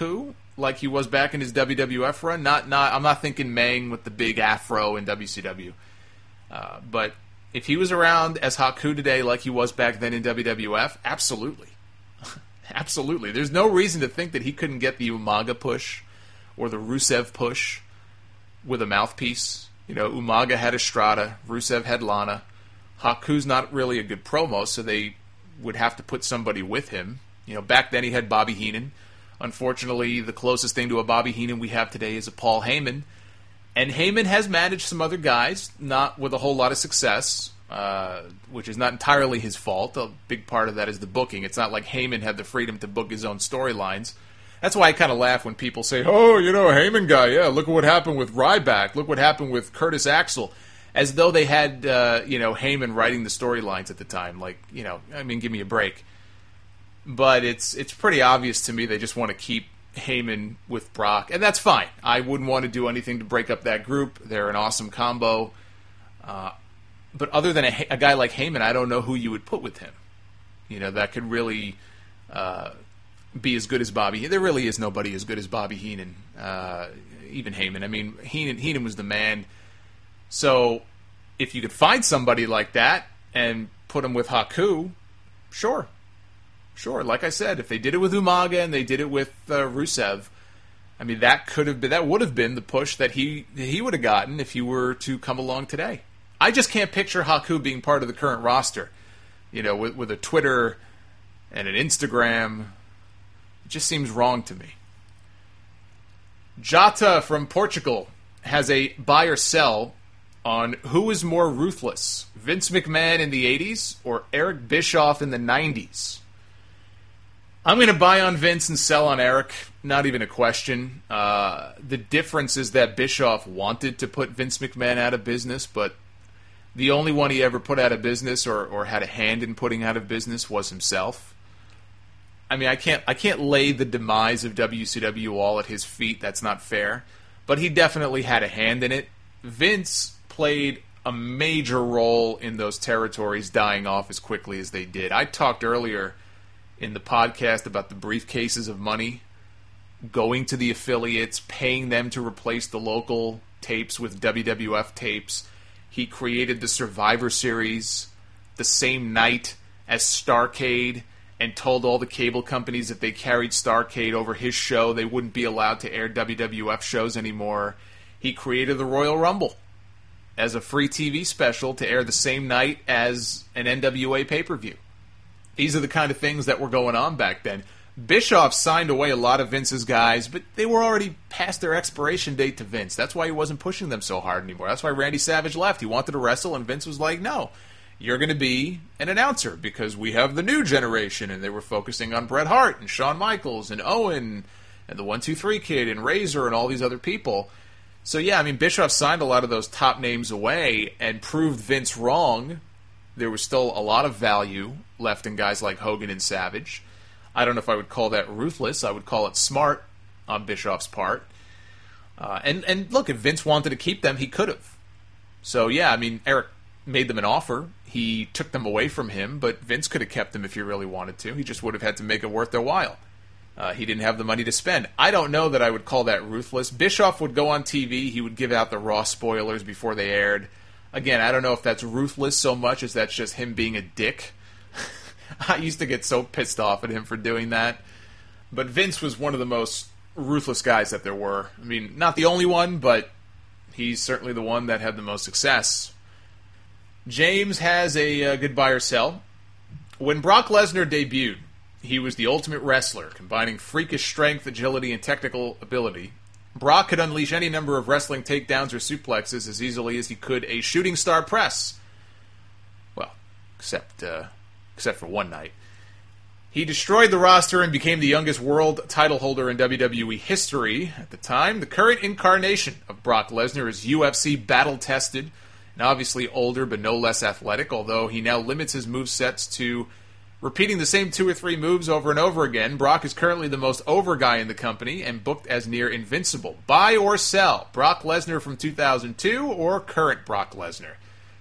S4: like he was back in his WWF run. I'm not thinking Mang with the big afro in WCW. But if he was around as Haku today like he was back then in WWF, absolutely. Absolutely. There's no reason to think that he couldn't get the Umaga push or the Rusev push with a mouthpiece. You know, Umaga had Estrada, Rusev had Lana. Haku's not really a good promo, so they would have to put somebody with him. You know, back then he had Bobby Heenan. Unfortunately, the closest thing to a Bobby Heenan we have today is a Paul Heyman. And Heyman has managed some other guys, not with a whole lot of success, which is not entirely his fault. A big part of that is the booking. It's not like Heyman had the freedom to book his own storylines. That's why I kind of laugh when people say, oh, you know, Heyman guy, yeah, look at what happened with Ryback, look what happened with Curtis Axel, as though they had, Heyman writing the storylines at the time. Like, you know, I mean, give me a break. But it's pretty obvious to me they just want to keep Heyman with Brock, and that's fine. I wouldn't want to do anything to break up that group. They're an awesome combo. But other than a guy like Heyman, I don't know who you would put with him. You know, that could really be as good as Bobby. There really is nobody as good as Bobby Heenan, even Heyman. I mean, Heenan was the man. So if you could find somebody like that and put him with Haku, sure. Sure, like I said, if they did it with Umaga and they did it with Rusev, I mean, that would have been the push that he would have gotten if he were to come along today. I just can't picture Haku being part of the current roster. You know, with a Twitter and an Instagram. It just seems wrong to me. Jota from Portugal has a buy or sell on who is more ruthless, Vince McMahon in the 80s or Eric Bischoff in the 90s. I'm going to buy on Vince and sell on Eric. Not even a question. The difference is that Bischoff wanted to put Vince McMahon out of business, but the only one he ever put out of business or had a hand in putting out of business was himself. I mean, I can't lay the demise of WCW all at his feet. That's not fair. But he definitely had a hand in it. Vince played a major role in those territories dying off as quickly as they did. I talked earlier in the podcast about the briefcases of money going to the affiliates, paying them to replace the local tapes with WWF tapes. He created the Survivor Series the same night as Starrcade and told all the cable companies if they carried Starrcade over his show, they wouldn't be allowed to air WWF shows anymore. He created the Royal Rumble as a free TV special to air the same night as an NWA pay-per-view. These are the kind of things that were going on back then. Bischoff signed away a lot of Vince's guys, but they were already past their expiration date to Vince. That's why he wasn't pushing them so hard anymore. That's why Randy Savage left. He wanted to wrestle, and Vince was like, no, you're going to be an announcer because we have the new generation. And they were focusing on Bret Hart and Shawn Michaels and Owen and the 1-2-3 Kid and Razor and all these other people. So, yeah, I mean, Bischoff signed a lot of those top names away and proved Vince wrong. There was still a lot of value left in guys like Hogan and Savage. I don't know if I would call that ruthless. I would call it smart on Bischoff's part. And look, if Vince wanted to keep them, he could have. So, yeah, I mean, Eric made them an offer. He took them away from him, but Vince could have kept them if he really wanted to. He just would have had to make it worth their while. He didn't have the money to spend. I don't know that I would call that ruthless. Bischoff would go on TV. He would give out the Raw spoilers before they aired. Again, I don't know if that's ruthless so much as that's just him being a dick. I used to get so pissed off at him for doing that. But Vince was one of the most ruthless guys that there were. I mean, not the only one, but he's certainly the one that had the most success. James has a good buy or sell. When Brock Lesnar debuted, he was the ultimate wrestler, combining freakish strength, agility, and technical ability. Brock could unleash any number of wrestling takedowns or suplexes as easily as he could a shooting star press. Well, except for one night. He destroyed the roster and became the youngest world title holder in WWE history. At the time, the current incarnation of Brock Lesnar is UFC battle-tested and obviously older but no less athletic, although he now limits his movesets to repeating the same 2 or 3 moves over and over again. Brock is currently the most over guy in the company and booked as near invincible. Buy or sell, Brock Lesnar from 2002 or current Brock Lesnar?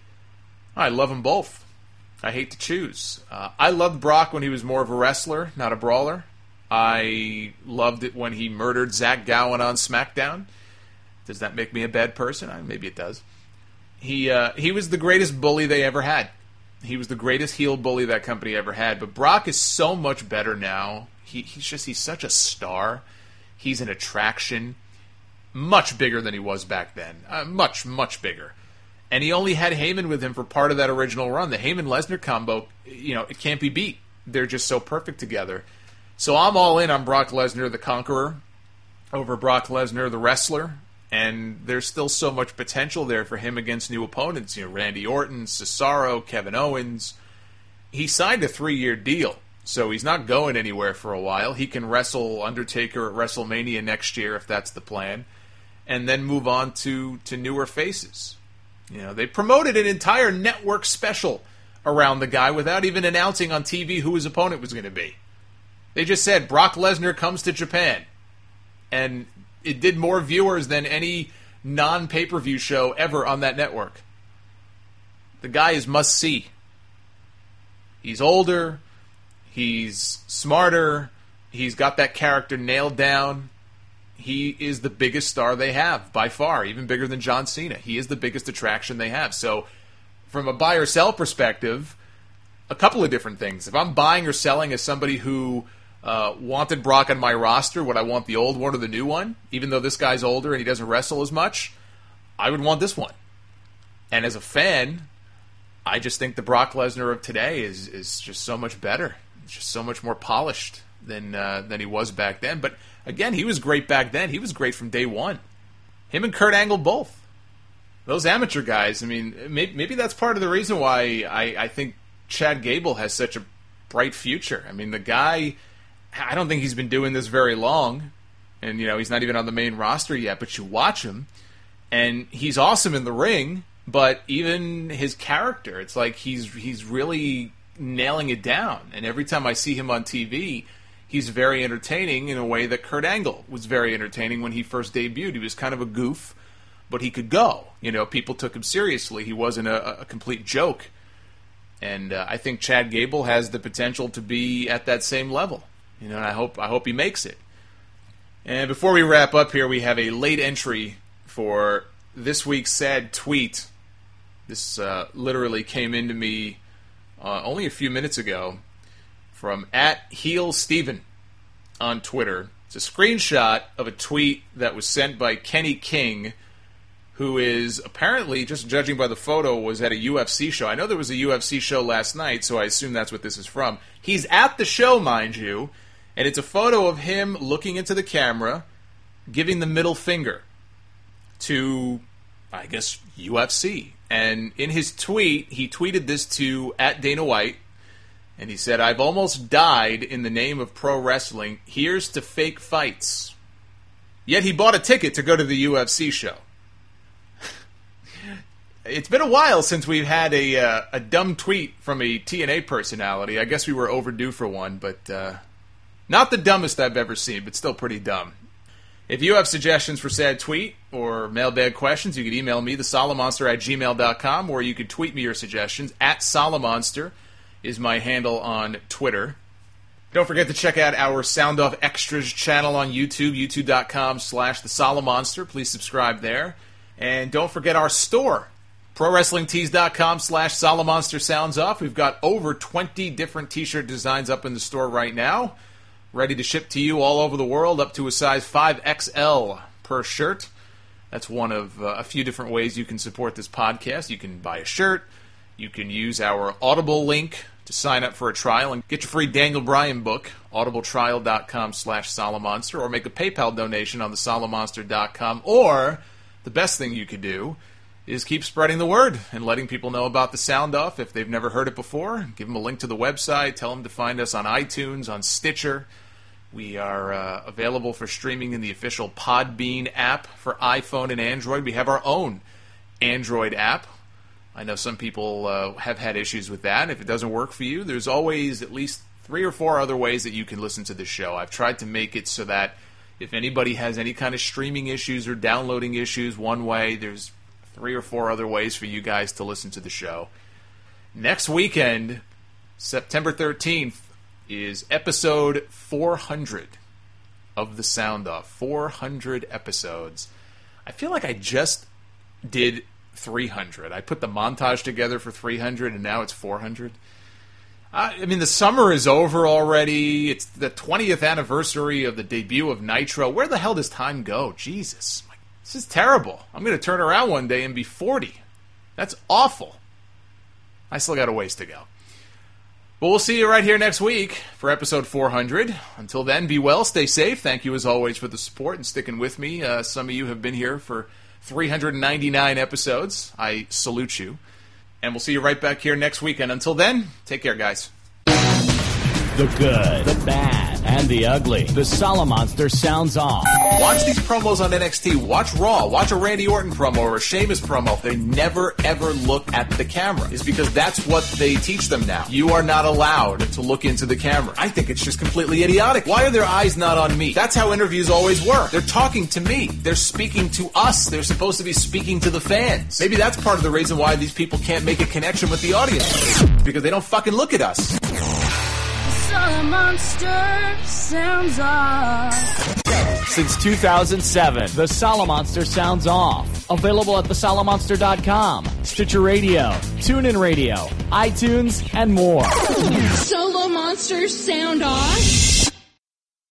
S4: I love them both. I hate to choose. I loved Brock when he was more of a wrestler, not a brawler. I loved it when he murdered Zach Gowen on SmackDown. Does that make me a bad person? Maybe it does. He was the greatest bully they ever had. He was the greatest heel bully that company ever had. But Brock is so much better now. He's such a star. He's an attraction. Much bigger than he was back then. Much, much bigger. And he only had Heyman with him for part of that original run. The Heyman-Lesnar combo, it can't be beat. They're just so perfect together. So I'm all in on Brock Lesnar, the Conqueror, over Brock Lesnar, the wrestler. And there's still so much potential there for him against new opponents. Randy Orton, Cesaro, Kevin Owens. He signed a 3-year deal, so he's not going anywhere for a while. He can wrestle Undertaker at WrestleMania next year if that's the plan, and then move on to newer faces. They promoted an entire network special around the guy without even announcing on TV who his opponent was going to be. They just said, Brock Lesnar comes to Japan. And it did more viewers than any non-pay-per-view show ever on that network. The guy is must-see. He's older. He's smarter. He's got that character nailed down. He is the biggest star they have, by far, even bigger than John Cena. He is the biggest attraction they have. So, from a buy or sell perspective, a couple of different things. If I'm buying or selling as somebody who wanted Brock on my roster, would I want the old one or the new one? Even though this guy's older and he doesn't wrestle as much, I would want this one. And as a fan, I just think the Brock Lesnar of today is just so much better. It's just so much more polished than he was back then. But again, he was great back then. He was great from day one. Him and Kurt Angle both. Those amateur guys, maybe that's part of the reason why I think Chad Gable has such a bright future. The guy, I don't think he's been doing this very long, and he's not even on the main roster yet, but you watch him, and he's awesome in the ring, but even his character, it's like he's really nailing it down, and every time I see him on TV, he's very entertaining in a way that Kurt Angle was very entertaining when he first debuted. He was kind of a goof, but he could go. People took him seriously. He wasn't a complete joke, and I think Chad Gable has the potential to be at that same level. And I hope he makes it. And before we wrap up here, we have a late entry for this week's sad tweet. This literally came into me only a few minutes ago from @HeelSteven on Twitter. It's a screenshot of a tweet that was sent by Kenny King, who is apparently, just judging by the photo, was at a UFC show. I know there was a UFC show last night, so I assume that's what this is from. He's at the show, mind you, and it's a photo of him looking into the camera, giving the middle finger to, I guess, UFC. And in his tweet, he tweeted this to @Dana White, and he said, "I've almost died in the name of pro wrestling. Here's to fake fights." Yet he bought a ticket to go to the UFC show. It's been a while since we've had a dumb tweet from a TNA personality. I guess we were overdue for one, but not the dumbest I've ever seen, but still pretty dumb. If you have suggestions for sad tweet or mailbag questions, you can email me, thesolomonster@gmail.com, or you could tweet me your suggestions. @Solomonster is my handle on Twitter. Don't forget to check out our Sound Off Extras channel on YouTube, youtube.com/thesolomonster. Please subscribe there. And don't forget our store, ProWrestlingTees.com/Solomonster Sounds Off. We've got over 20 different t-shirt designs up in the store right now, ready to ship to you all over the world, up to a size 5XL per shirt. That's one of a few different ways you can support this podcast. You can buy a shirt. You can use our Audible link to sign up for a trial and get your free Daniel Bryan book, audibletrial.com/Solomonster, or make a PayPal donation on thesolomonster.com. Or the best thing you could do is keep spreading the word and letting people know about the Sound Off. If they've never heard it before, give them a link to the website. Tell them to find us on iTunes, on Stitcher. We are available for streaming in the official Podbean app for iPhone and Android. We have our own Android app. I know some people have had issues with that. If it doesn't work for you, there's always at least 3 or 4 other ways that you can listen to the show. I've tried to make it so that if anybody has any kind of streaming issues or downloading issues one way, there's 3 or 4 other ways for you guys to listen to the show. Next weekend, September 13th, is episode 400 of the Sound Off. 400 episodes. I feel like I just did 300. I put the montage together for 300, and now it's 400. I mean, the summer is over already. It's the 20th anniversary of the debut of Nitro. Where the hell does time go? Jesus. This is terrible. I'm going to turn around one day and be 40. That's awful. I still got a ways to go. But we'll see you right here next week for episode 400. Until then, be well, stay safe. Thank you as always for the support and sticking with me. Some of you have been here for 399 episodes. I salute you. And we'll see you right back here next week. And until then, take care, guys.
S9: The good, the bad, and the ugly. The Salamonster sounds off.
S4: Watch these promos on NXT. Watch Raw. Watch a Randy Orton promo or a Sheamus promo. They never, ever look at the camera. It's because that's what they teach them now. You are not allowed to look into the camera. I think it's just completely idiotic. Why are their eyes not on me? That's how interviews always work. They're talking to me. They're speaking to us. They're supposed to be speaking to the fans. Maybe that's part of the reason why these people can't make a connection with the audience. Because they don't fucking look at us.
S10: Salamonster sounds off.
S9: Since 2007, the Salamonster sounds off. Available at thesalamonster.com, Stitcher Radio, TuneIn Radio, iTunes, and more.
S10: Salamonster sound off.